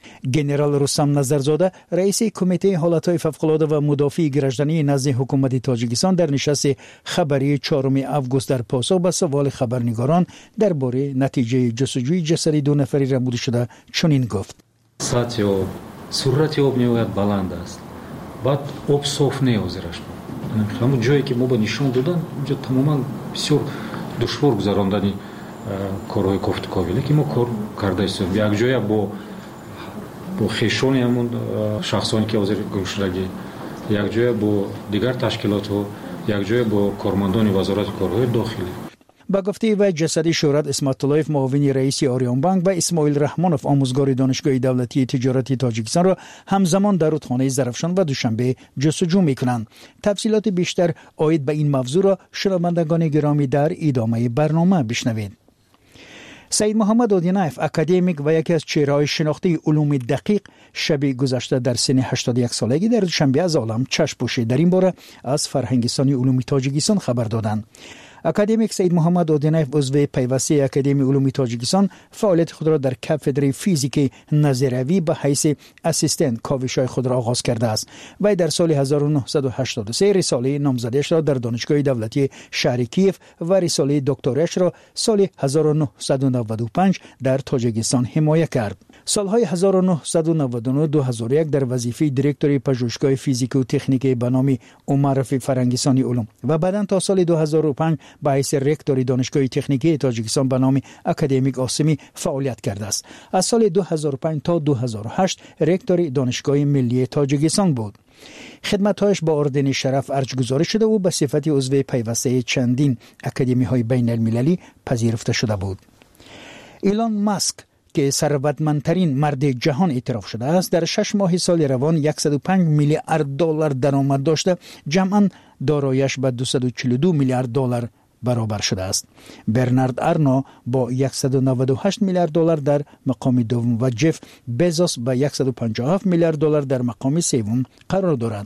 گنرال رستم نظرزاده، رئیس کمیته حالتهای فوق‌العاده و مدافع گرجدنی نزد حکومت تاجیکستان، در نشست خبری 4 آگوست در پاسخ به سوال خبرنگاران درباره نتیجه جستجوی جسد 2 نفری ربوده شده چنین گفت: سطح صورت آب میآید بلند است. بعد آب صاف نیازرش ҳамун ҷое ки мо ба нишон додан инҷо тамоман бисёр душвор гузарондани корҳои кофтуковиле ки мо кор карда истодем. Якҷоя бо хешони ҳамун шахсоне ки ҳозир гумшудагӣ, якҷоя бо дигар ташкилотҳо, якҷоя бо кормандони вазорати корҳои дохилӣ. با گفته وی جسدی شهرت اسمت اللهیف معاون رئیس آریان بانک و اسماعیل رحمانوف آموزگار دانشگاه دولتی تجارتی تاجیکستان را همزمان در رودخانه زرافشان و دوشنبه جستجو می‌کنند. تفصیلات بیشتر عاید به این موضوع را شنوندگان گرامی در ادامه برنامه بشنوید. سید محمد اودینایف اکادمیک و یکی از چهره‌های شناخته علوم دقیق شب گذشته در سن 81 سالگی در دوشنبه از عالم چشم پوشید. در این باره از فرهنگستان علوم تاجیکستان خبر دادند. اکادمیک سید محمد اودینایف عضو پیوسته اکادمی علوم تاجیکستان فعالیت خود را در کاتدر فیزیک نظروی به حیث اسیستنت کاوش‌های خود را آغاز کرده است. وی در سال 1983 رساله نامزدیش را در دانشگاه دولتی شهر کیف و رساله دکتراش را سال 1995 در تاجیکستان حمایت کرد. سالهای 1999-2001 در وظیفه دیرکتوری پژوهشگاه فیزیک و تکنیکی به نام عمر فرهنگستان علوم و بعداً تا سال 2005 به حیث رکتوری دانشگاه تکنیکی تاجیکستان به نام اکادمیک آسمی فعالیت کرده است. از سال 2005 تا 2008 رکتوری دانشگاه ملی تاجیکستان بود. خدمت‌هایش با اردن شرف ارجگذاری شده و به صفت عضو پیوسته چندین اکادمی‌های بین المللی پذیرفته شده بود. ایلان ماسک که ثروتمندترین مرد جهان اعتراف شده است در 6 ماه سال روان 105 میلیارد دلار درآمد داشته، جمعاً دارایی‌اش به 242 میلیارد دلار برابر شده است. برنارد آرنو با 198 میلیارد دلار در مقام دوم و جف بزوس با 157 میلیارد دلار در مقام سوم قرار دارند.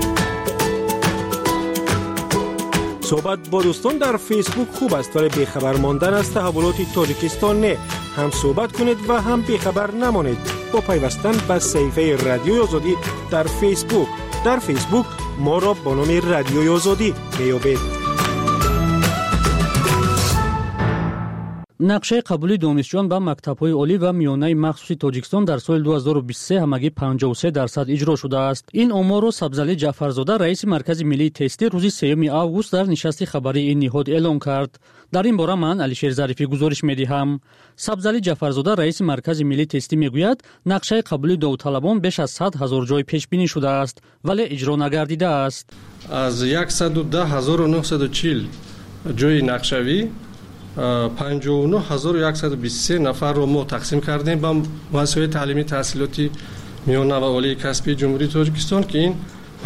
صحبت با دوستان در فیسبوک خوب است، ولی بیخبر ماندن از تحولات تاجیکستان نه. هم صحبت کنید و هم بیخبر نمانید با پیوستن به صفحه رادیوی آزادی در فیسبوک. در فیسبوک ما را با نام رادیوی آزادی میابید. нақшаи қабули донишҷӯён ба мактабҳои олӣ ва миёнаи махсуси тоҷикистон дар соли 2023 ҳамагӣ 53% иҷро шудааст. ин оморро Сабзалӣ Ҷаъфарзода, раиси маркази миллии тестӣ, рӯзи 3 август дар нишасти хабарии ин ниҳод эълон кард. дар ин бора ман Алишер Зарифӣ гузориш медиҳам. Сабзалӣ Ҷаъфарзода, раиси маркази миллии тестӣ мегӯяд, нақшаи қабули довталабон беш аз 100 000 ҷой пешбинӣ шудааст, вале иҷро нагардидааст. аз 110,940 ҷои нақшавӣ 59123 нафарро мо тақсим кардем ба муассисаҳои таълимии таҳсилоти миёна ва олии касбии ҷумҳурии Тоҷикистон ки ин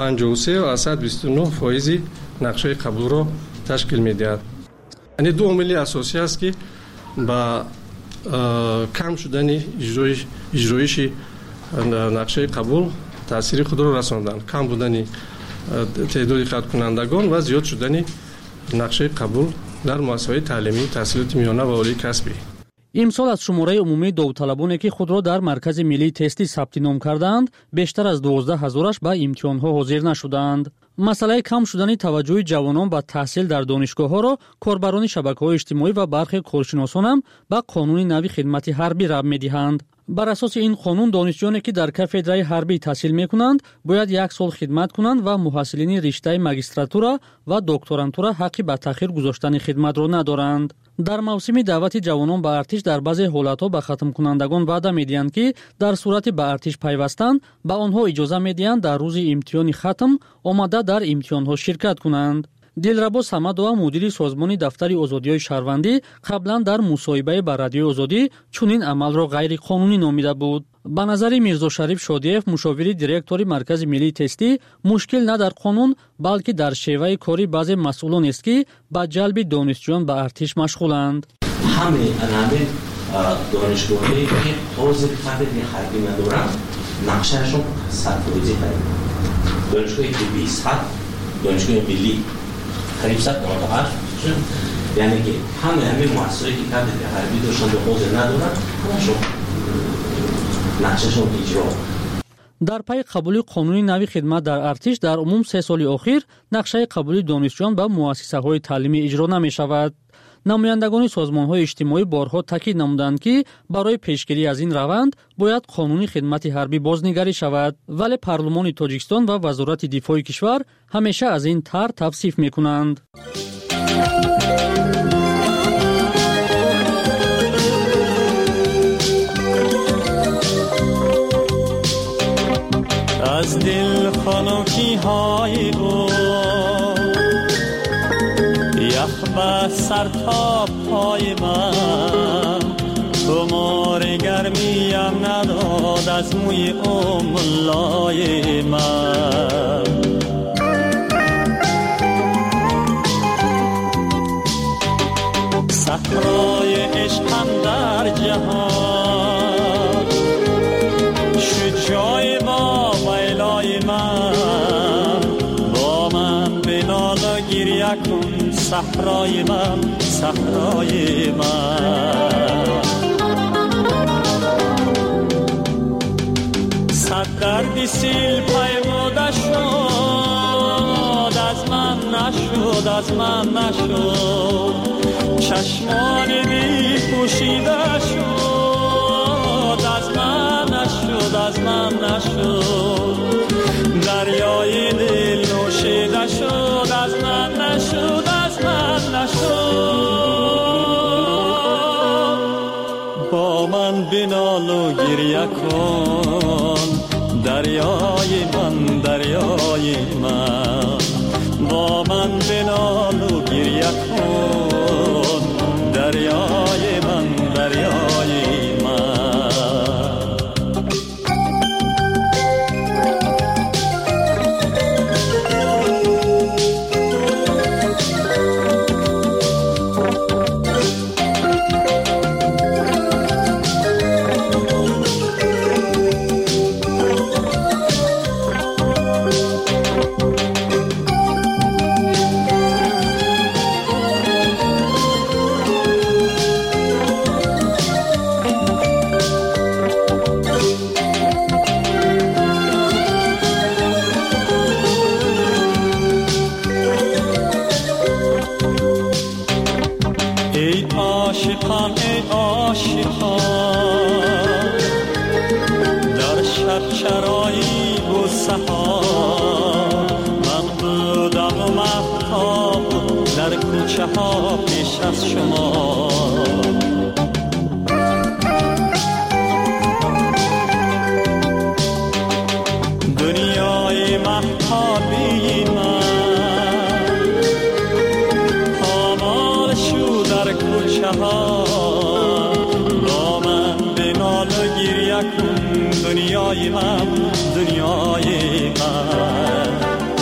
53.29% нақшаи қабулро ташкил медиҳад. яъне ду омили асосӣ аст ки ба кам шудани иҷроиши нақшаи қабул таъсири худро расонданд. кам будани теъдоди қатъкунандагон ва зиёд шудани нақшаи қабул дар муассисаҳои таълимии таҳсилоти миёна ва олии касбӣ. имсол аз шумораи умумии довталабоне ки худро дар маркази миллии тестӣ сабти ном карданд, бештар аз 12 000-аш ба имтиҳонҳо ҳозир нашуданд. масъалаи кам шудани таваҷҷӯҳи ҷавонон ба таҳсил дар донишгоҳҳоро корбарони шабакаҳои иҷтимоӣ ва бархе коршиносонам ба қонуни нави хидмати ҳарбӣ рабт медиҳанд. бар асоси ин қонун донишҷӯёне ки дар кафедраи ҳарбӣ таҳсил мекунанд бояд 1 сол хидмат кунанд ва муҳассилини риштаи магистратура ва докторантура ҳаққи ба таъхир гузоштани хидматро надоранд. дар мавсими даъвати ҷавонон ба артиш дар баъзе ҳолатҳо ба хатмкунандагон ваъда медиҳанд ки дар сурати ба артиш пайвастанд ба онҳо иҷоза медиҳанд дар рӯзи имтиҳони хатм омада дар имтиҳонҳо ширкат кунанд. дилрабо самадова, мудири созмони дафтари озодиҳои шаҳрвандӣ, қаблан дар мусоҳибае ба радиои озодӣ чунин амалро ғайриқонунӣ номида буд. ба назари Мирзошариф Шодиев, мушовири директори маркази миллии тестӣ, мушкил на дар қонун, балки дар шеваи кори баъзе масъулонест ки ба ҷалби донишҷӯён ба артиш машғуланд. ҳамаи анаме донишгоҳие ки ҳозир кафедраи ҳарбӣ надоранд, нақшаашон сарфарӯзӣ кард. донишгоҳи тиббии сад, донишгоҳи миллӣ қариб 198, яъне ки ҳамаи муассисаҳое ки кафедраи ҳарбӣ доштанд ҳозир надоранд, ҳамашон нақшашон иҷро. дар пайи қабули қонуни нави хидмат дар артиш дар умум 3 соли охир нақшаи қабули донишҷӯён ба муассисаҳои таълимӣ иҷро намешавад. намояндагони созмонҳои иҷтимоӣ борҳо таъкид намуданд, ки барои пешгирӣ аз ин раванд бояд қонуни хидмати ҳарбӣ бознигарӣ шавад, вале парлумони Тоҷикистон ва вазорати дифои кишвар ҳамеша аз ин тар тавсиф мекунанд. از دل خنکی های او یخ به سر تا پای من خمار گرمیم نداد از موی او ملای من صحرای عشقم در جهان شد جای با ویلای من با من بنال و گریه کن صحرای من صحرای من صد دردی سیل پیموده شد از من نشد از من نشد چشمان بی پوشیده شد از من نشد از من نشد دریای دل نوشیده شد از من نشد از من نشد با من بنال و گریه کن دریای من دریای من با من بنال و گریه کن دریای من دریای من عاشقان ای عاشقان در شب چرایی و سحار من بودم و مهتاب در کوچه ها پیش از شما دنیای مهتابی من پامال شو در کوچه ها با من بنال و گریه کن دنیای من دنیای من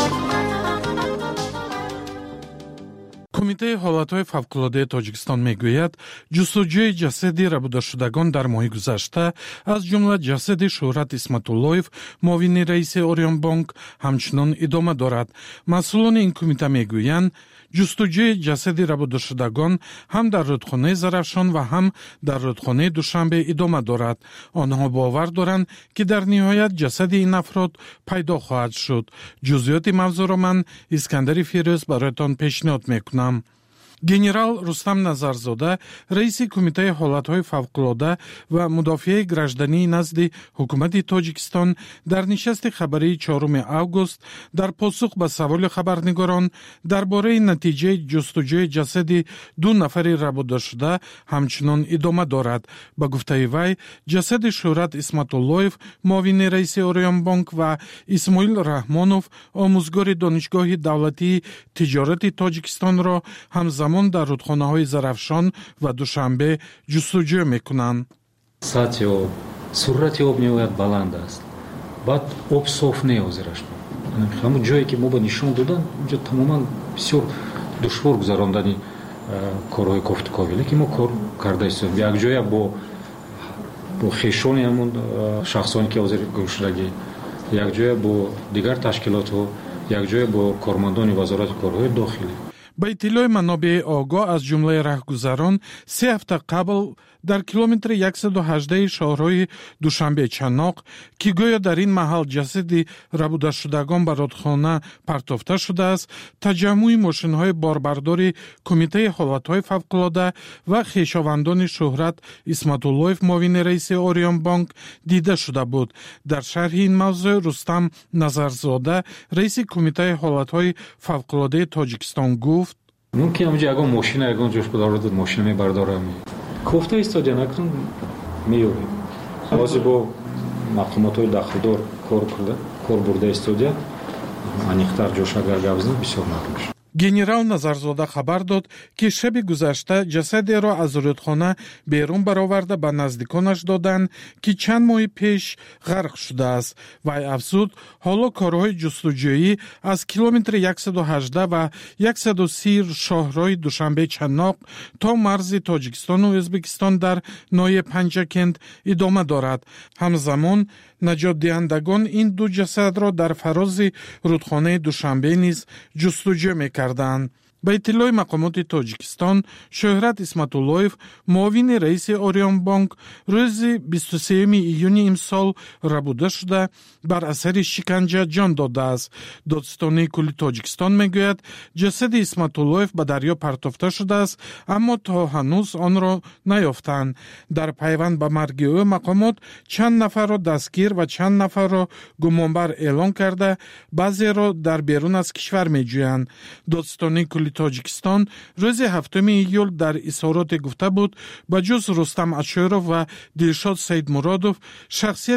کمیته حالتهای فوق‌العاده تاجیکستان میگوید جستجوی جسد ربوده‌شدگان در ماه گذشته از جمله جسد شهرت اسمت‌اللهیف معاون رئیس اوریون بانک همچنان ادامه دارد. مسئولان این کمیته میگویند جستجوی جسد ربوده‌شدگان هم در رودخانه زرافشان و هم در رودخانه دوشنبه ادامه دارد. آنها باور دارند که در نهایت جسد این افراد پیدا خواهد شد. جزئیات موضوع را من اسکندر فیروز برایتان پیشنهاد میکنم. گنرال رستم نظرزاده رئیس کمیته حالتهای فوق‌العاده و مدافع گراجدانی نزد حکومت تاجیکستان در نشست خبری 4 اوگوست در پاسخ به سوال خبرنگاران درباره نتیجه جستجوی جسد 2 نفر ربوده شده همچنان ادامه دارد. به گفته وی جسد شهرت اسمت‌اللهیف معاون رئیس اوریون بانک و اسماعیل رحمانوف آموزگار دانشگاه دولتی تجارت تاجیکستان را همزمان در رودخانه‌های زرافشان و دوشنبه جستجو می‌کنند. سطح آب سرعت آب نهایت بلند است. بعد آب صاف نیازش می‌کنه. همون جایی که ما با نشان دادن اونجا تماما بسیار دشوار گذراندن کارهای کوفتکاوی که ما کار کرده ایم. یک جایی با خیشان همون شخصانی که حاضر گوشرگی یک جایی با دیگر تشکیلات ها یک جایی با کارمندان وزارت کارهای داخلی. با اطلاع منابع آگاه از جمله رهگذران 3 هفته قبل در کیلومتر 118 شهرهای دوشنبه چناق که گویا در این محل جسد ربوده شدگان به رودخانه پرتافته شده است، تجمع ماشین‌های باربرداری کمیته حالت‌های فوق‌العاده و خویشاوندان شهرت اسمت اللهیف معاون رئیس اوریون بانک دیده شده بود. در شرح این موضوع رستم نظرزاده رئیس کمیته حالت‌های فوق‌العاده تاجیکستان گفت: ممکن اونجا اگه ماشین اگه جوش بدار داد ماشین میبردارم کوفته استادیا نکن میوریم واسه با مقامات داخلدار کار برده استادیا انیختر جوش اگر گابزن بسیار مطلوب. گنرال نظرزاده خبر داد که شب گذشته جسدی را از رودخانه بیرون برآورده به نزدیکانش دادند که چند ماه پیش غرق شده است. وی افزود حالا کارهای جستجویی از کیلومتر 118 و 130 شهرهای دوشنبه چناق تا مرز تاجیکستان و ازبکستان در ناحیه پنجکند ادامه دارد. همزمان نجات دهندگان این دو جسد را در فراز رودخانه دوشنبه نیز جستجو می‌کردند. به اطلاع مقامات تاجیکستان، شهرت اسمت اللهیف معاون رئیس اوریون بانک روز 23 ایون امسال ربوده شده بر اثر شکنجه جان داده است. دادستانی کلی تاجیکستان میگوید جسد اسمت اللهیف به دریا پرتافته شده است اما تا هنوز آن را نیافتند. در پیوند به مرگ او مقامات چند نفر را دستگیر و چند نفر را گمانبر اعلام کرده، بعضی را در بیرون از کشور میجویند. دادستانی کلی تاجیکستان روز 7 ایول در اظهارات گفته بود به جز رستم اشایروف و دلشاد سید مرادوف شخصیت